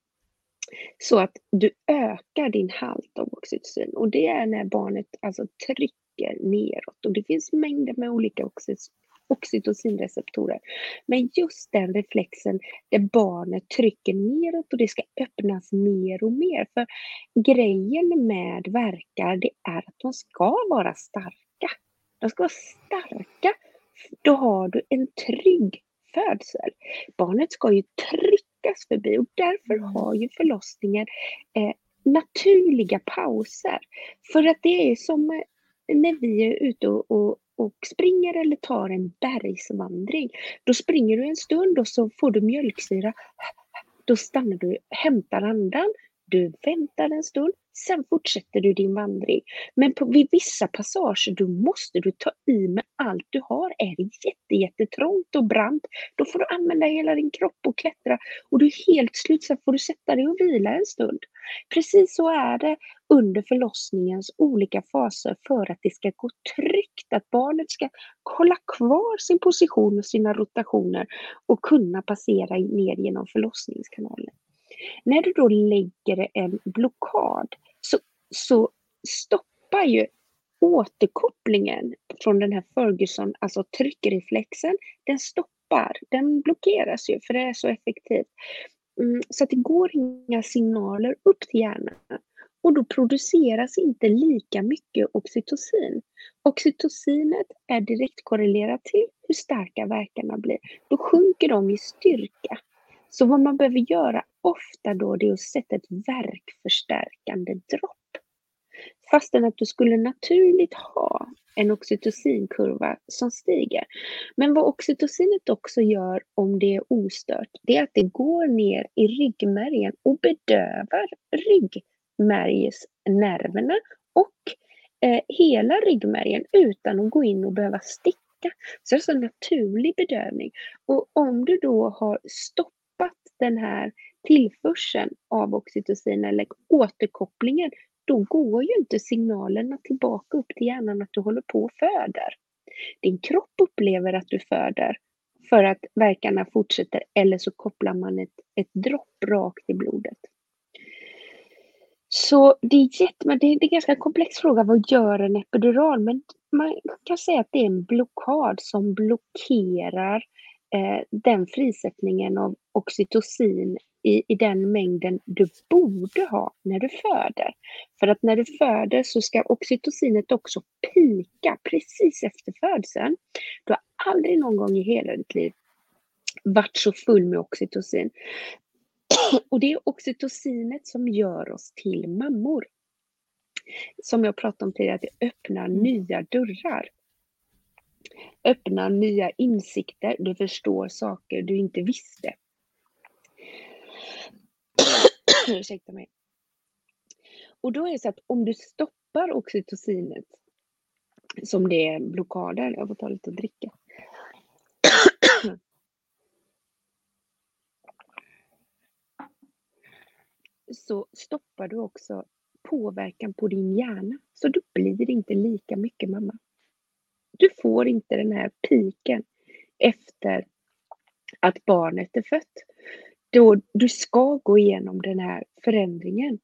D: Så att du ökar din halt av oxytocin, och det är när barnet alltså trycker neråt, och det finns mängder med olika oxytocinreceptorer. Men just den reflexen där barnet trycker neråt och det ska öppnas mer och mer. För grejen med verkar, det är att de ska vara starka. De ska vara starka. Då har du en trygg födsel. Barnet ska ju tryckas förbi, och därför har ju förlossningen eh, naturliga pauser. För att det är som när vi är ute och, och, och springer eller tar en bergsvandring. Då springer du en stund och så får du mjölksyra. Då stannar du, hämtar andan. Du väntar en stund, sen fortsätter du din vandring. Men på, vid vissa passager då måste du ta i med allt du har. Är det jätte, jättetrångt och brant, då får du använda hela din kropp och klättra. Och du är helt slut, så får du sätta dig och vila en stund. Precis så är det under förlossningens olika faser, för att det ska gå tryggt. Att barnet ska hålla kvar sin position och sina rotationer och kunna passera ner genom förlossningskanalen. När du då lägger en blockad så, så stoppar ju återkopplingen från den här Ferguson, alltså tryckreflexen, den stoppar, den blockeras ju för det är så effektivt. Mm, så att det går inga signaler upp till hjärnan. Och då produceras inte lika mycket oxytocin. Oxytocinet är direkt korrelerat till hur starka verkarna blir. Då sjunker de i styrka. Så vad man behöver göra ofta då, det är att sätta ett värkförstärkande dropp. Fastän att du skulle naturligt ha en oxytocinkurva som stiger. Men vad oxytocinet också gör om det är ostört, det är att det går ner i ryggmärgen och bedövar ryggmärgsnerverna och eh, hela ryggmärgen utan att gå in och behöva sticka. Så det är så en naturlig bedövning. Och om du då har stoppat den här tillförseln av oxytocin eller återkopplingen, då går ju inte signalerna tillbaka upp till hjärnan att du håller på och föder. Din kropp upplever att du föder för att verkarna fortsätter, eller så kopplar man ett, ett dropp rakt i blodet. Så det är, jätte, men det är, det är en ganska komplex fråga, vad gör en epidural? Men man kan säga att det är en blockad som blockerar eh, den frisättningen av oxytocin i, i den mängden du borde ha när du föder. För att när du föder så ska oxytocinet också pika precis efter födseln. Du har aldrig någon gång i hela ditt liv varit så full med oxytocin. Och det är oxytocinet som gör oss till mammor. Som jag pratade om tidigare, att det öppnar nya dörrar. Öppnar nya insikter, du förstår saker du inte visste. Ursäkta mig. Och då är det så att om du stoppar oxytocinet, som det är blockader, jag får ta lite att dricka. Så stoppar du också påverkan på din hjärna. Så då blir det inte lika mycket mamma. Du får inte den här piken efter att barnet är fött. Då du ska gå igenom den här förändringen.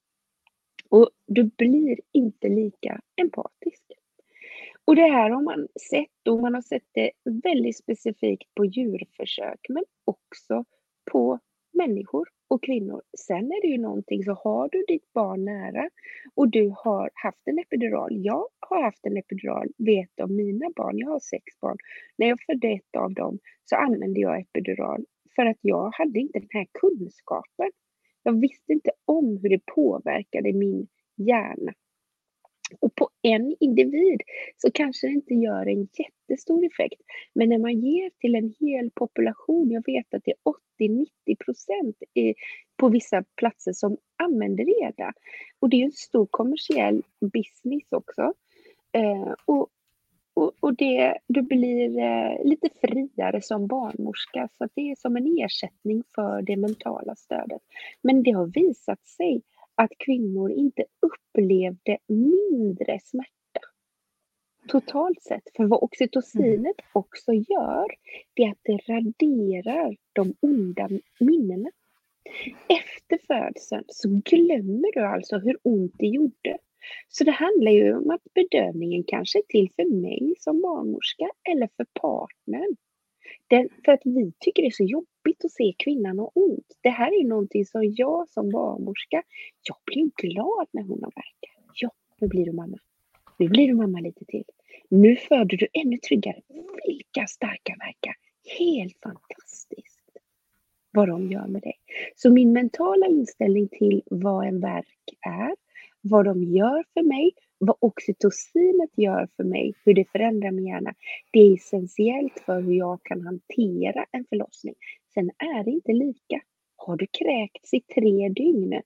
D: Och du blir inte lika empatisk. Och det här har man sett, och man har sett det väldigt specifikt på djurförsök, men också på människor och kvinnor. Sen är det ju någonting, så har du ditt barn nära och du har haft en epidural. Jag har haft en epidural, vet om mina barn, jag har sex barn. När jag födde ett av dem så använde jag epidural för att jag hade inte den här kunskapen. Jag visste inte om hur det påverkade min hjärna. Och på en individ så kanske det inte gör en jättestor effekt. Men när man ger till en hel population, jag vet att det är åttio till nittio procent på vissa platser som använder det. Och det är en stor kommersiell business också. Eh, och och, och det, du blir eh, lite friare som barnmorska, så att det är som en ersättning för det mentala stödet. Men det har visat sig att kvinnor inte upplevde mindre smärta totalt sett. För vad oxytocinet också gör, det är att det raderar de onda minnena. Efter födseln så glömmer du alltså hur ont det gjorde. Så det handlar ju om att bedövningen kanske är till för mig som barnmorska eller för partnern. Den, för att vi tycker det är så jobbigt att se kvinnan ha ont. Det här är någonting som jag som barnmorska, jag blir glad när hon har verkar. Ja, nu blir du mamma. Nu blir du mamma lite till. Nu föder du ännu tryggare. Vilka starka verkar. Helt fantastiskt vad de gör med dig. Så min mentala inställning till vad en verk är, vad de gör för mig, vad oxytocinet gör för mig, hur det förändrar min hjärna, det är essentiellt för hur jag kan hantera en förlossning. Sen är det inte lika. Har du kräkts i tre dygn,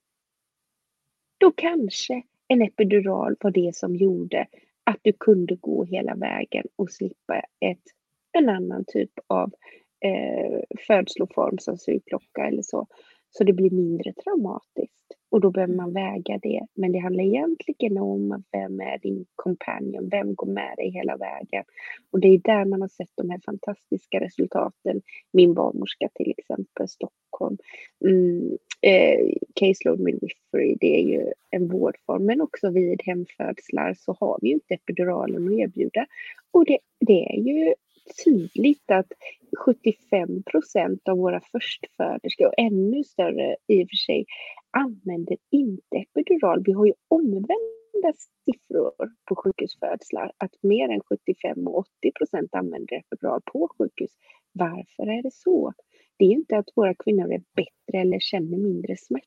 D: då kanske en epidural var det som gjorde att du kunde gå hela vägen och slippa ett, en annan typ av eh, födsloform som sugklocka eller så. Så det blir mindre traumatiskt. Och då behöver man väga det. Men det handlar egentligen om vem är din companion, vem går med dig hela vägen. Och det är där man har sett de här fantastiska resultaten. Min barnmorska till exempel, Stockholm. Mm, eh, caseload midwifery, det är ju en vårdform, men också vid hemfödslar så har vi ju inte epiduralen att erbjuda. Och det, det är ju tydligt att sjuttiofem procent av våra förstföderskor, och ännu större i och för sig, använder inte epidural. Vi har ju omvända siffror på sjukhusfödslar, att mer än sjuttiofem och åttio procent använder epidural på sjukhus. Varför är det så? Det är ju inte att våra kvinnor är bättre eller känner mindre smärta.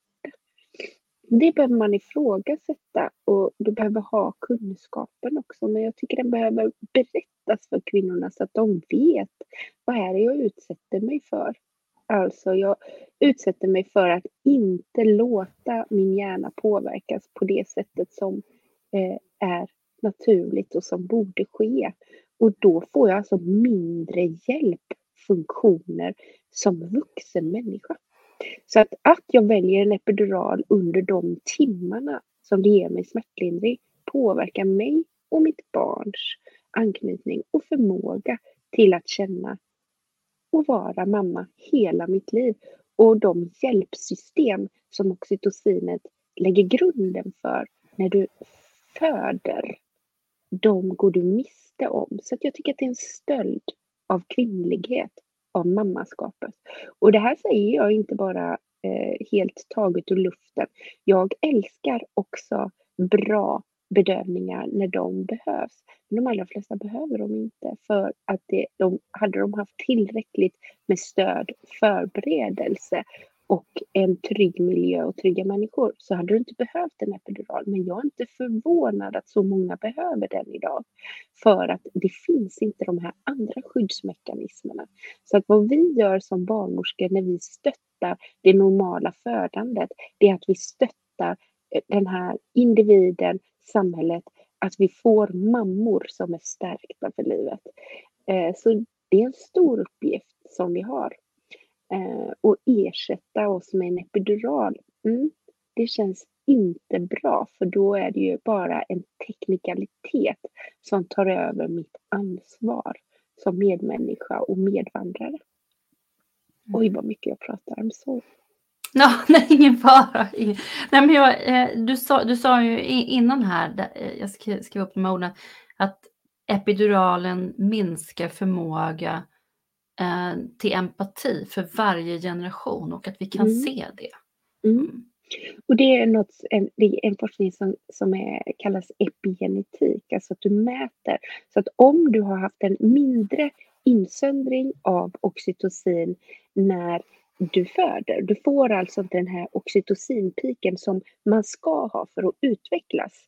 D: Det behöver man ifrågasätta, och du behöver ha kunskapen också. Men jag tycker den behöver berättas för kvinnorna så att de vet vad är det jag utsätter mig för. Alltså jag utsätter mig för att inte låta min hjärna påverkas på det sättet som eh, är naturligt och som borde ske. Och då får jag alltså mindre hjälpfunktioner som vuxen människa. Så att, att jag väljer en epidural under de timmarna som det ger mig smärtlindring påverkar mig och mitt barns anknytning och förmåga till att känna och vara mamma hela mitt liv. Och de hjälpsystem som oxytocinet lägger grunden för när du föder, de går du miste om. Så att jag tycker att det är en stöld av kvinnlighet, av mammaskapet. Och det här säger jag inte bara eh, helt taget ur luften. Jag älskar också bra bedövningar när de behövs. Men de allra flesta behöver de inte, för att det, de, hade de haft tillräckligt med stöd, förberedelse och en trygg miljö och trygga människor, så hade du inte behövt en epidural. Men jag är inte förvånad att så många behöver den idag, för att det finns inte de här andra skyddsmekanismerna. Så att vad vi gör som barnmorskor när vi stöttar det normala födandet, det är att vi stöttar den här individen, samhället, att vi får mammor som är stärkta för livet. Så det är en stor uppgift som vi har. Och ersätta oss med en epidural, mm, det känns inte bra, för då är det ju bara en teknikalitet som tar över mitt ansvar som medmänniska och medvandrare. Mm. Oj, vad mycket jag pratar om så.
C: Ja, nej, ingen fara. Nej, men jag, du, sa, du sa ju innan här, jag skrev, skrev upp de orden, att epiduralen minskar förmåga eh, till empati för varje generation, och att vi kan
D: mm.
C: se det.
D: Mm.
C: Mm.
D: Och det är, något, en, det är en forskning som, som är, kallas epigenetik, alltså att du mäter. Så att om du har haft en mindre insöndring av oxytocin när du föder, du får alltså inte den här oxytocinpiken som man ska ha för att utvecklas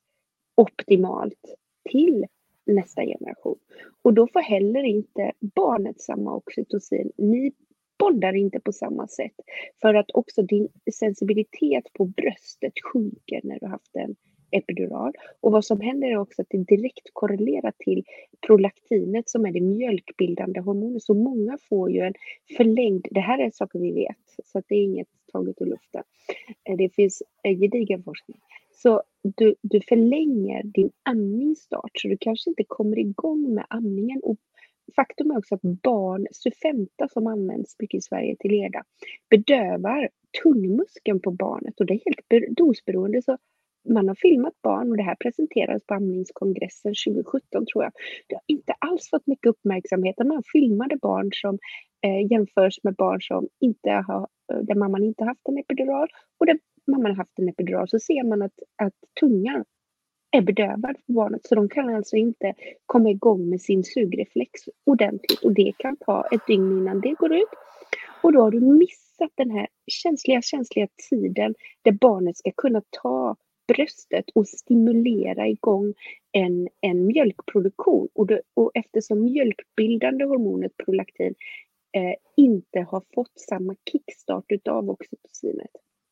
D: optimalt till nästa generation. Och då får heller inte barnet samma oxytocin. Ni bondar inte på samma sätt, för att också din sensibilitet på bröstet sjunker när du har haft en epidural. Och vad som händer är också att det direkt korrelerar till prolaktinet som är det mjölkbildande hormonet. Så många får ju en förlängd, det här är saker vi vet, så att det är inget taget ur luften. Det finns gedigen forskning. Så du, du förlänger din amningsstart, så du kanske inte kommer igång med amningen. Och faktum är också att barn, Sufenta som används mycket i Sverige till leda, bedövar tungmuskeln på barnet, och det är helt dosberoende. Så man har filmat barn, och det här presenterades på amningskongressen tjugo sjutton tror jag. Det har inte alls fått mycket uppmärksamhet. Man filmade barn som eh, jämförs med barn som inte har, där mamman inte haft en epidural, och där mamman har haft en epidural, så ser man att, att tungan är bedövad på barnet, så de kan alltså inte komma igång med sin sugreflex ordentligt, och det kan ta ett dygn innan det går ut. Och då har du missat den här känsliga, känsliga tiden där barnet ska kunna ta bröstet och stimulera igång en, en mjölkproduktion. Och, det, och eftersom mjölkbildande hormonet prolaktin eh, inte har fått samma kickstart utav oxytocinet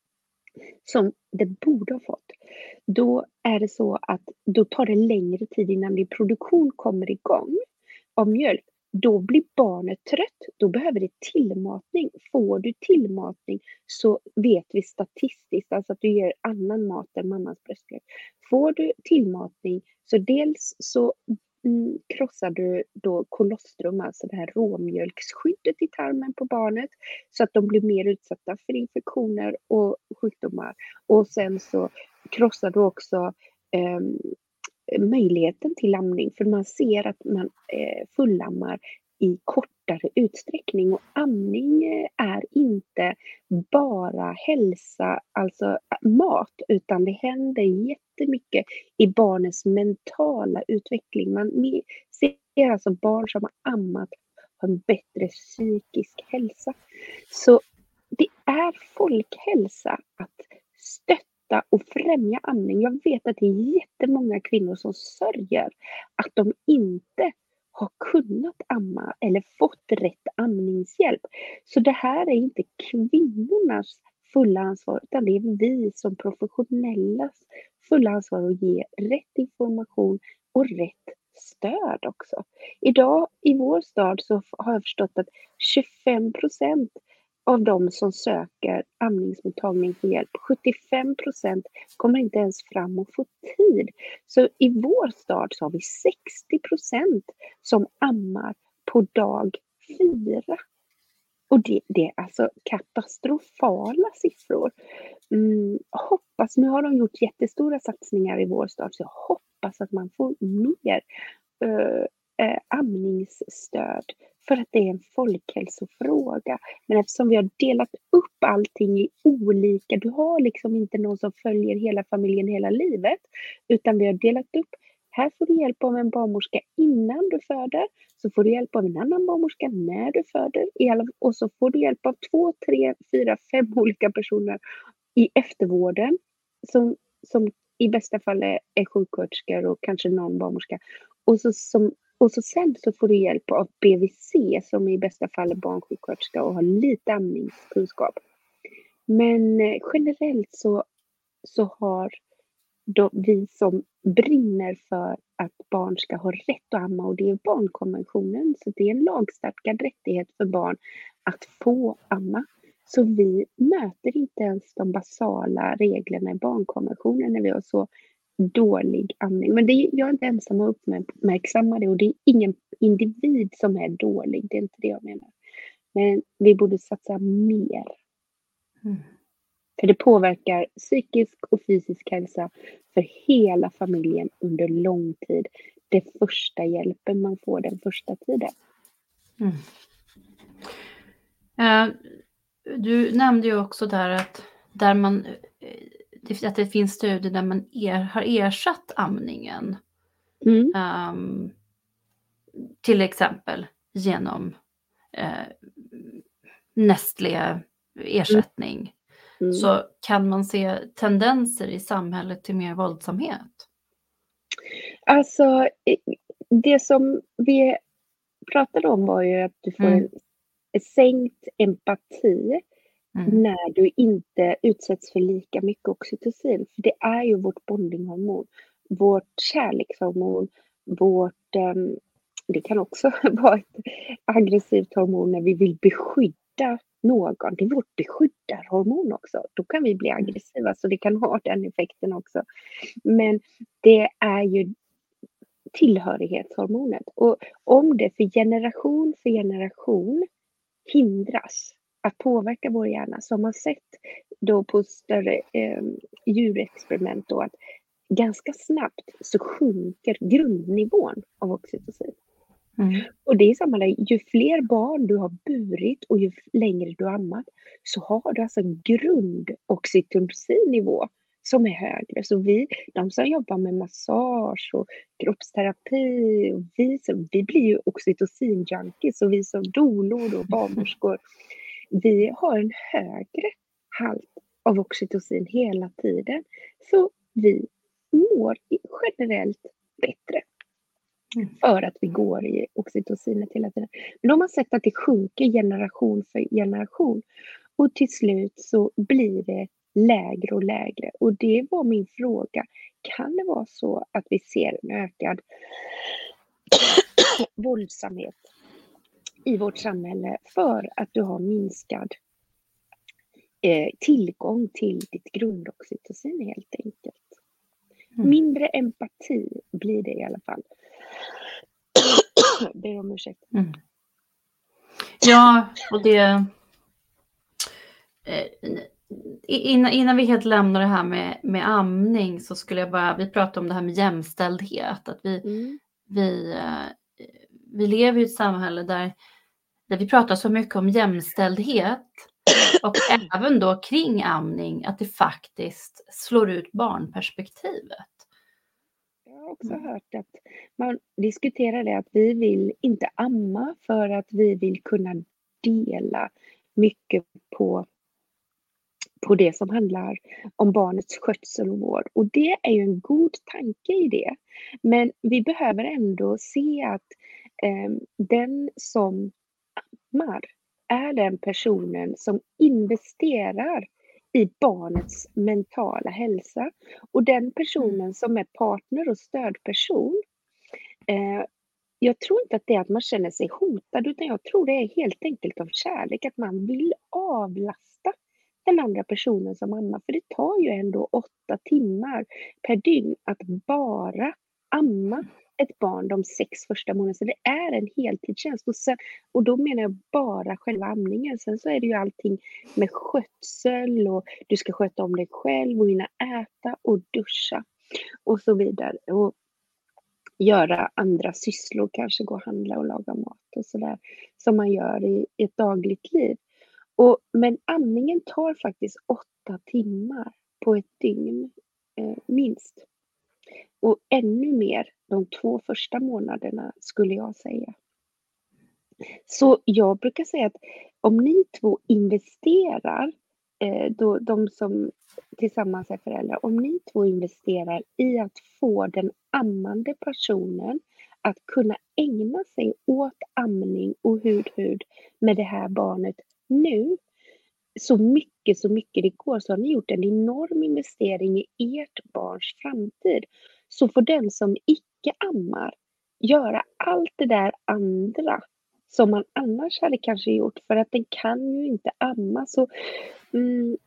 D: som det borde ha fått, då är det så att då tar det längre tid innan din produktion kommer igång av mjölk. Då blir barnet trött, då behöver det tillmatning. Får du tillmatning så vet vi statistiskt, alltså att du ger annan mat än mammas bröstmjölk. Får du tillmatning så dels så mm, krossar du då kolostrum, alltså det här råmjölksskyddet i tarmen på barnet, så att de blir mer utsatta för infektioner och sjukdomar. Och sen så krossar du också eh, möjligheten till amning, för man ser att man eh, fullammar i kortare utsträckning, och amning eh, är inte bara hälsa, alltså mat, utan det händer jättemycket i barnens mentala utveckling. Man me- ser alltså barn som har ammat har en bättre psykisk hälsa. Så det är folkhälsa att stötta och främja amning. Jag vet att det är jättemånga kvinnor som sörjer att de inte har kunnat amma eller fått rätt amningshjälp. Så det här är inte kvinnornas fulla ansvar, utan det är vi som professionellas fulla ansvar att ge rätt information och rätt stöd också. Idag i vår stad så har jag förstått att tjugofem procent av de som söker amningsmottagning för hjälp, sjuttiofem procent kommer inte ens fram och får tid. Så i vår stad så har vi sextio procent som ammar på dag fyra. Och det, det är alltså katastrofala siffror. Mm, hoppas, nu har de gjort jättestora satsningar i vår stad, så jag hoppas att man får mer uh, uh, amningsstöd, för att det är en folkhälsofråga. Men eftersom vi har delat upp allting i olika, du har liksom inte någon som följer hela familjen hela livet, utan vi har delat upp. Här får du hjälp av en barnmorska innan du föder, så får du hjälp av en annan barnmorska när du föder, och så får du hjälp av två, tre, fyra, fem olika personer i eftervården, som, som i bästa fall är, är sjuksköterskor och kanske någon barnmorska. Och så, som, och så sen så får du hjälp av B V C, som i bästa fall är barnsjuksköterska och har lite amningskunskap. Men eh, generellt så, så har då vi som brinner för att barn ska ha rätt att amma, och det är barnkonventionen, så det är en lagstadgad rättighet för barn att få amma. Så vi möter inte ens de basala reglerna i barnkonventionen när vi har så dålig amning. Men det är, jag är inte ensam att uppmärksamma det, och det är ingen individ som är dålig, det är inte det jag menar. Men vi borde satsa mer. Mm. För det påverkar psykisk och fysisk hälsa för hela familjen under lång tid. Det första hjälpen man får den första tiden.
C: Mm. Uh, du nämnde ju också där att, där man, att det finns studier där man er, har ersatt amningen. Mm. Um, till exempel genom uh, Nestlé ersättning. Mm. Mm. Så kan man se tendenser i samhället till mer våldsamhet?
D: Alltså, det som vi pratade om var ju att du får mm. en sänkt empati mm. när du inte utsätts för lika mycket oxytocin. För det är ju vårt bondinghormon, vårt kärlekshormon, vårt, um, det kan också vara ett aggressivt hormon när vi vill beskydda någon. Det är vårt beskyddarhormon också. Då kan vi bli aggressiva, så det kan ha den effekten också. Men det är ju tillhörighetshormonet. Och om det för generation för generation hindras att påverka vår hjärna, så har man sett då på större eh, djurexperiment då att ganska snabbt så sjunker grundnivån av oxytocin. Mm. Och det är samma där, ju fler barn du har burit och ju längre du har ammat, så har du alltså en grundoxytocinnivå som är högre. Så vi, de som jobbar med massage och kroppsterapi, och vi, så, vi blir ju oxytocin-junkies, och vi som doulor och barnmorskor, vi har en högre halt av oxytocin hela tiden. Så vi mår generellt bättre. Mm. För att vi går i oxytocinet hela tiden. Men de har sett att det sjunker generation för generation. Och till slut så blir det lägre och lägre. Och det var min fråga. Kan det vara så att vi ser en ökad våldsamhet i vårt samhälle för att du har minskad eh, tillgång till ditt grundoxytocin helt enkelt? Mm. Mindre empati blir det i alla fall. ber om ursäkt.
C: Mm. Ja, och det... Innan, innan vi helt lämnar det här med, med amning så skulle jag bara... Vi pratade om det här med jämställdhet. Att vi,
D: Mm.
C: vi, vi lever i ett samhälle där, där vi pratar så mycket om jämställdhet. Och även då kring amning, att det faktiskt slår ut barnperspektivet.
D: Jag har också hört att man diskuterar det att vi vill inte amma för att vi vill kunna dela mycket på, på det som handlar om barnets skötsel och vård. Och det är ju en god tanke i det. Men vi behöver ändå se att eh, den som ammar är den personen som investerar i barnets mentala hälsa. Och den personen som är partner och stödperson, eh, jag tror inte att det är att man känner sig hotad, utan jag tror det är helt enkelt av kärlek, att man vill avlasta den andra personen som ammar. För det tar ju ändå åtta timmar per dygn att bara amma ett barn de sex första månaderna. Så det är en heltidstjänst. Och, sen, och då menar jag bara själva amningen. Sen så är det ju allting med skötsel och du ska sköta om dig själv och hinna äta och duscha och så vidare. Och göra andra sysslor, kanske gå och handla och laga mat och sådär som man gör i, i ett dagligt liv. Och, men amningen tar faktiskt åtta timmar på ett dygn, eh, minst. Och ännu mer de två första månaderna skulle jag säga. Så jag brukar säga att om ni två investerar, eh, då, de som tillsammans är föräldrar, om ni två investerar i att få den ammande personen att kunna ägna sig åt amning och hud-hud med det här barnet nu, så mycket, så mycket det går, så har ni gjort en enorm investering i ert barns framtid. Så får den som icke ammar göra allt det där andra som man annars hade kanske gjort, för att den kan ju inte amma. Så mm,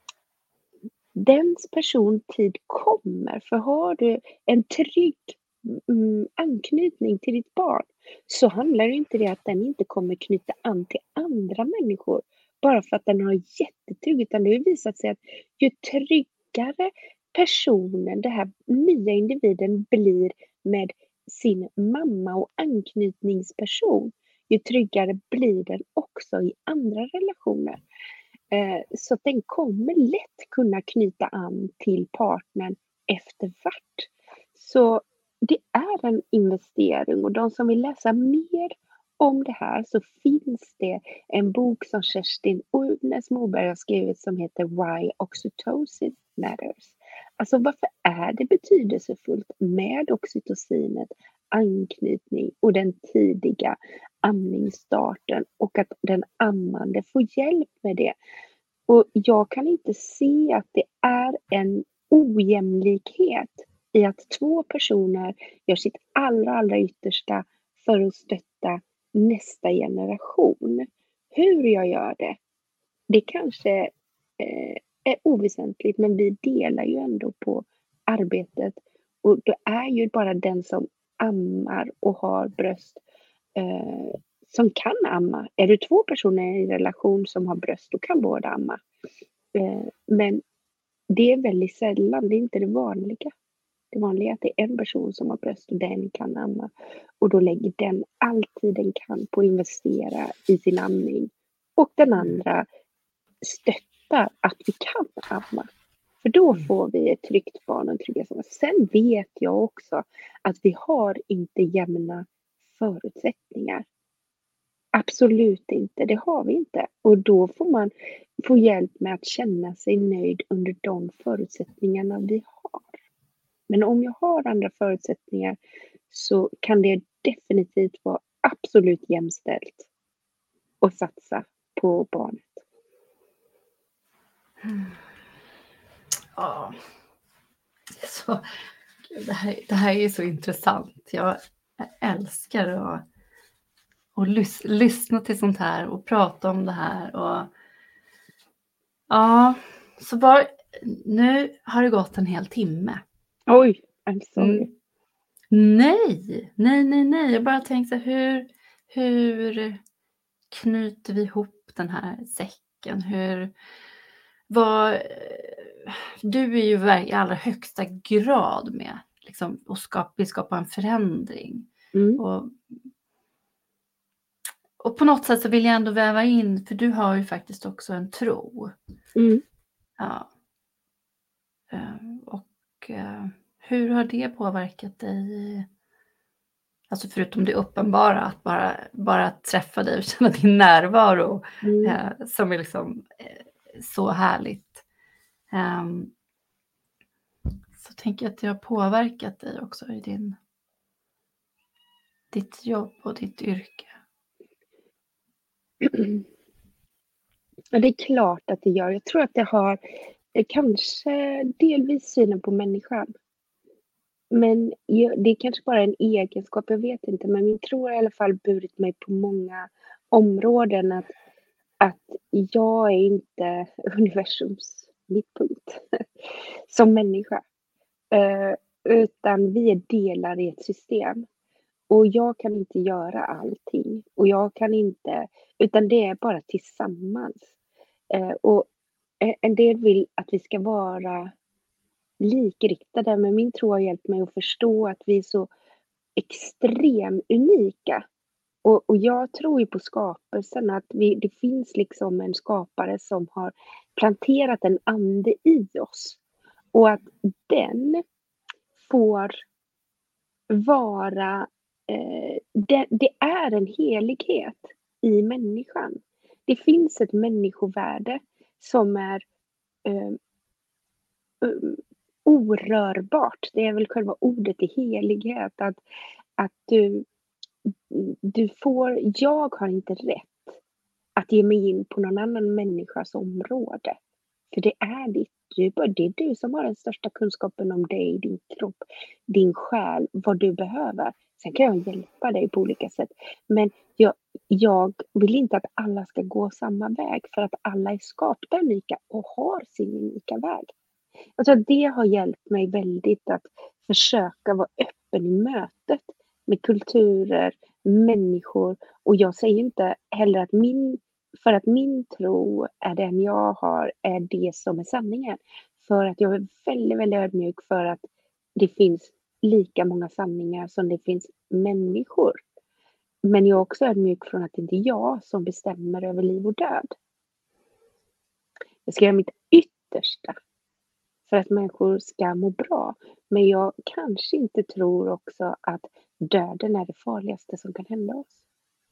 D: dens persontid kommer, för har du en trygg mm, anknytning till ditt barn, så handlar det inte det att den inte kommer knyta an till andra människor bara för att den har jättetrygg, utan det har visat sig att ju tryggare personen, den här nya individen blir med sin mamma och anknytningsperson, ju tryggare blir den också i andra relationer. Eh, så att den kommer lätt kunna knyta an till partnern efter vart. Så det är en investering, och de som vill läsa mer om det här, så finns det en bok som Kerstin Ulnes Moberg har skrivit som heter Why Oxytocin Matters. Alltså varför är det betydelsefullt med oxytocinet, anknytning och den tidiga amningsstarten, och att den ammande får hjälp med det. Och jag kan inte se att det är en ojämlikhet i att två personer gör sitt allra, allra yttersta för att stötta nästa generation. Hur jag gör det, det kanske eh, är oväsentligt, men vi delar ju ändå på arbetet. Och det är ju bara den som ammar och har bröst eh, som kan amma. Är det två personer i relation som har bröst, då kan båda amma. Eh, men det är väldigt sällan, det är inte det vanliga. Det vanliga är att det är en person som har bröst och den kan amma. Och då lägger den alltid den kan på att investera i sin amning. Och den andra stöttar att vi kan amma. För då får vi ett tryggt barn och en trygg samhälle. Sen vet jag också att vi har inte jämna förutsättningar. Absolut inte, det har vi inte. Och då får man få hjälp med att känna sig nöjd under de förutsättningarna vi har. Men om jag har andra förutsättningar så kan det definitivt vara absolut jämställt att satsa på barnet.
C: Mm. Ja, så, det, här, det här är ju så intressant. Jag älskar att, att lys, lyssna till sånt här och prata om det här. Och, ja, så var, nu har det gått en hel timme.
D: Oj, I'm sorry.
C: Mm. Nej, nej, nej, nej. Jag bara tänkte hur, hur knyter vi ihop den här säcken? Hur, vad, du är ju ver- i allra högsta grad med liksom, att skapa, vill skapa en förändring.
D: Mm.
C: Och, och på något sätt så vill jag ändå väva in, för du har ju faktiskt också en tro.
D: Mm.
C: Ja. Eh, Och eh, hur har det påverkat dig? Alltså förutom det uppenbara, att bara, bara träffa dig och känna din närvaro
D: Mm.
C: eh, som är liksom eh, så härligt. Ehm, så tänker jag att det har påverkat dig också i din, ditt jobb och ditt yrke.
D: Ja, det är klart att det gör. Jag tror att det har eh, kanske delvis synen på människan. Men jag, det är kanske bara en egenskap, jag vet inte. Men min tro har i alla fall burit mig på många områden. Att, att jag är inte universums mittpunkt som människa. Eh, utan vi är delar i ett system. Och jag kan inte göra allting. Och jag kan inte, utan det är bara tillsammans. Eh, och eh, en del vill att vi ska vara likriktade, men min tro har hjälpt mig att förstå att vi är så extremt unika. Och, och jag tror ju på skapelsen, att vi, det finns liksom en skapare som har planterat en ande i oss. Och att den får vara, eh, det, det är en helighet i människan. Det finns ett människovärde som är eh, um, orörbart. Det är väl själva ordet i helighet. Att, att du, du får, jag har inte rätt att ge mig in på någon annan människas område. För det är ditt. Det är, bara, det är du som har den största kunskapen om dig, din kropp, din själ, vad du behöver. Sen kan jag hjälpa dig på olika sätt. Men jag, jag vill inte att alla ska gå samma väg, för att alla är skapta unika och har sin unika väg. Alltså det har hjälpt mig väldigt att försöka vara öppen i mötet med kulturer, människor. Och jag säger inte heller att min, för att min tro är den jag har, är det som är sanningen. För att jag är väldigt, väldigt ödmjuk för att det finns lika många sanningar som det finns människor. Men jag är också ödmjuk från att det inte är jag som bestämmer över liv och död. Jag ska göra mitt yttersta för att människor ska må bra. Men jag kanske inte tror också att döden är det farligaste som kan hända oss.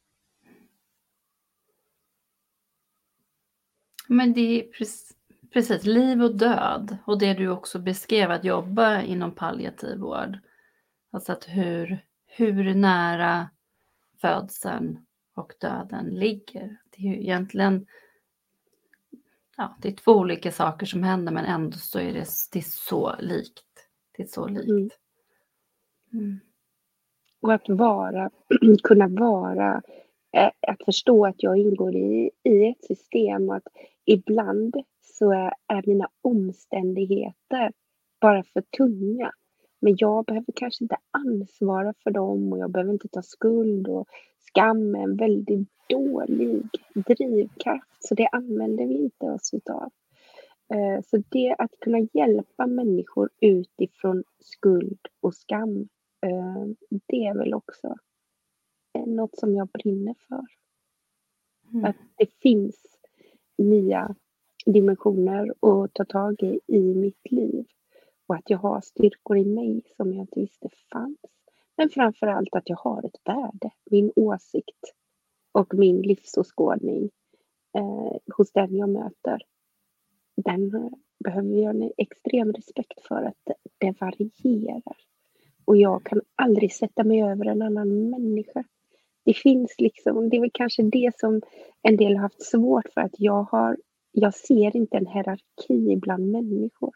C: Men det är precis, precis liv och död. Och det du också beskrev, att jobba inom palliativ vård. Alltså att hur, hur nära födseln och döden ligger. Det är ju egentligen, ja, det är två olika saker som händer, men ändå så är det, det är så likt. Det är så likt.
D: Mm.
C: Mm.
D: Och att vara, kunna vara, eh, att förstå att jag ingår i, i ett system och att ibland så är, är mina omständigheter bara för tunga. Men jag behöver kanske inte ansvara för dem och jag behöver inte ta skuld, och skam är en väldigt dålig drivkraft, så det använder vi inte oss utav. Eh, Så det att kunna hjälpa människor utifrån skuld och skam, eh, det är väl också eh, något som jag brinner för.
C: Mm.
D: Att det finns nya dimensioner att ta tag i i mitt liv. Och att jag har styrkor i mig som jag inte visste fanns. Men framförallt att jag har ett värde, min åsikt och min livsåskådning eh, hos den jag möter. Den eh, behöver jag en extrem respekt för, att det, det varierar. Och jag kan aldrig sätta mig över en annan människa. Det finns liksom, det är väl kanske det som en del har haft svårt för, att jag har, jag ser inte en hierarki bland människor.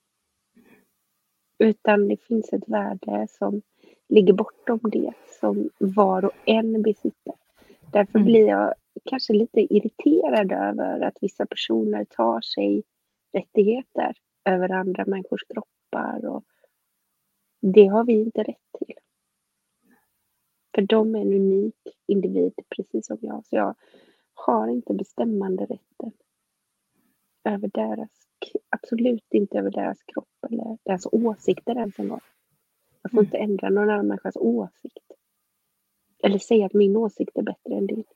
D: Utan det finns ett värde som ligger bortom det som var och en besitter. Därför
C: Mm.
D: blir jag kanske lite irriterad över att vissa personer tar sig rättigheter över andra människors kroppar. Och det har vi inte rätt till. För de är en unik individ precis som jag. Så jag har inte bestämmande rätten över deras, absolut inte över deras kropp eller deras åsikter ens en gång. Jag får
C: Mm.
D: inte ändra någon annan människas åsikt. Eller säga att min åsikt är bättre än din.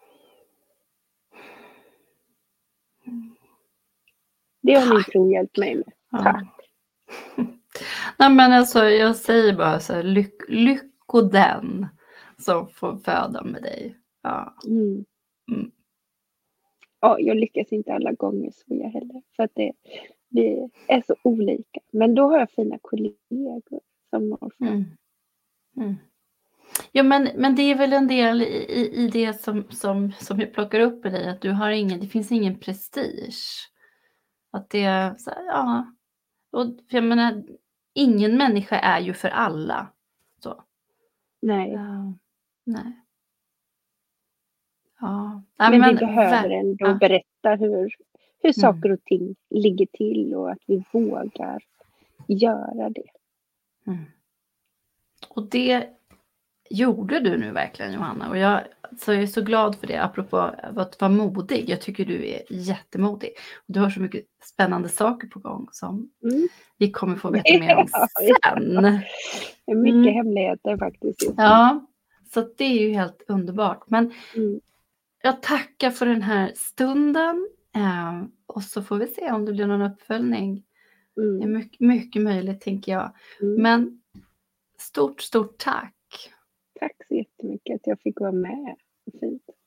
D: Det har min tro hjälpt mig med.
C: Ja.
D: Tack.
C: Nej, men alltså, jag säger bara så här, lyck, lycko den som får föda med dig. Ja.
D: Mm.
C: Mm.
D: Ja, jag lyckas inte alla gånger så jag heller. För att det, det är så olika. Men då har jag fina kollegor som når fram.
C: Mm. Mm. Ja, men, men det är väl en del i, i, i det som, som, som jag plockar upp i dig, att du har ingen, det finns ingen prestige. Att det är så här, ja. Och för jag menar, ingen människa är ju för alla. Så.
D: Nej.
C: Ja, nej. Ja. Ja,
D: Men,
C: men
D: vi behöver
C: ver-
D: ändå
C: ja.
D: berätta hur, hur
C: Mm.
D: saker och ting ligger till och att vi vågar göra det.
C: Mm. Och det gjorde du nu verkligen, Johanna. Och jag, så jag är så glad för det, apropå att vara modig. Jag tycker du är jättemodig. Och du har så mycket spännande saker på gång som
D: Mm.
C: vi kommer få veta mer om sen.
D: Det är mycket
C: Mm.
D: hemligheter faktiskt. Just nu.
C: Ja, så det är ju helt underbart. Men
D: Mm.
C: jag tackar för den här stunden. Eh, och så får vi se om det blir någon uppföljning. Det är
D: Mm.
C: mycket, mycket möjligt, tänker jag.
D: Mm.
C: Men stort, stort tack.
D: Tack så jättemycket att jag fick vara med. Fint.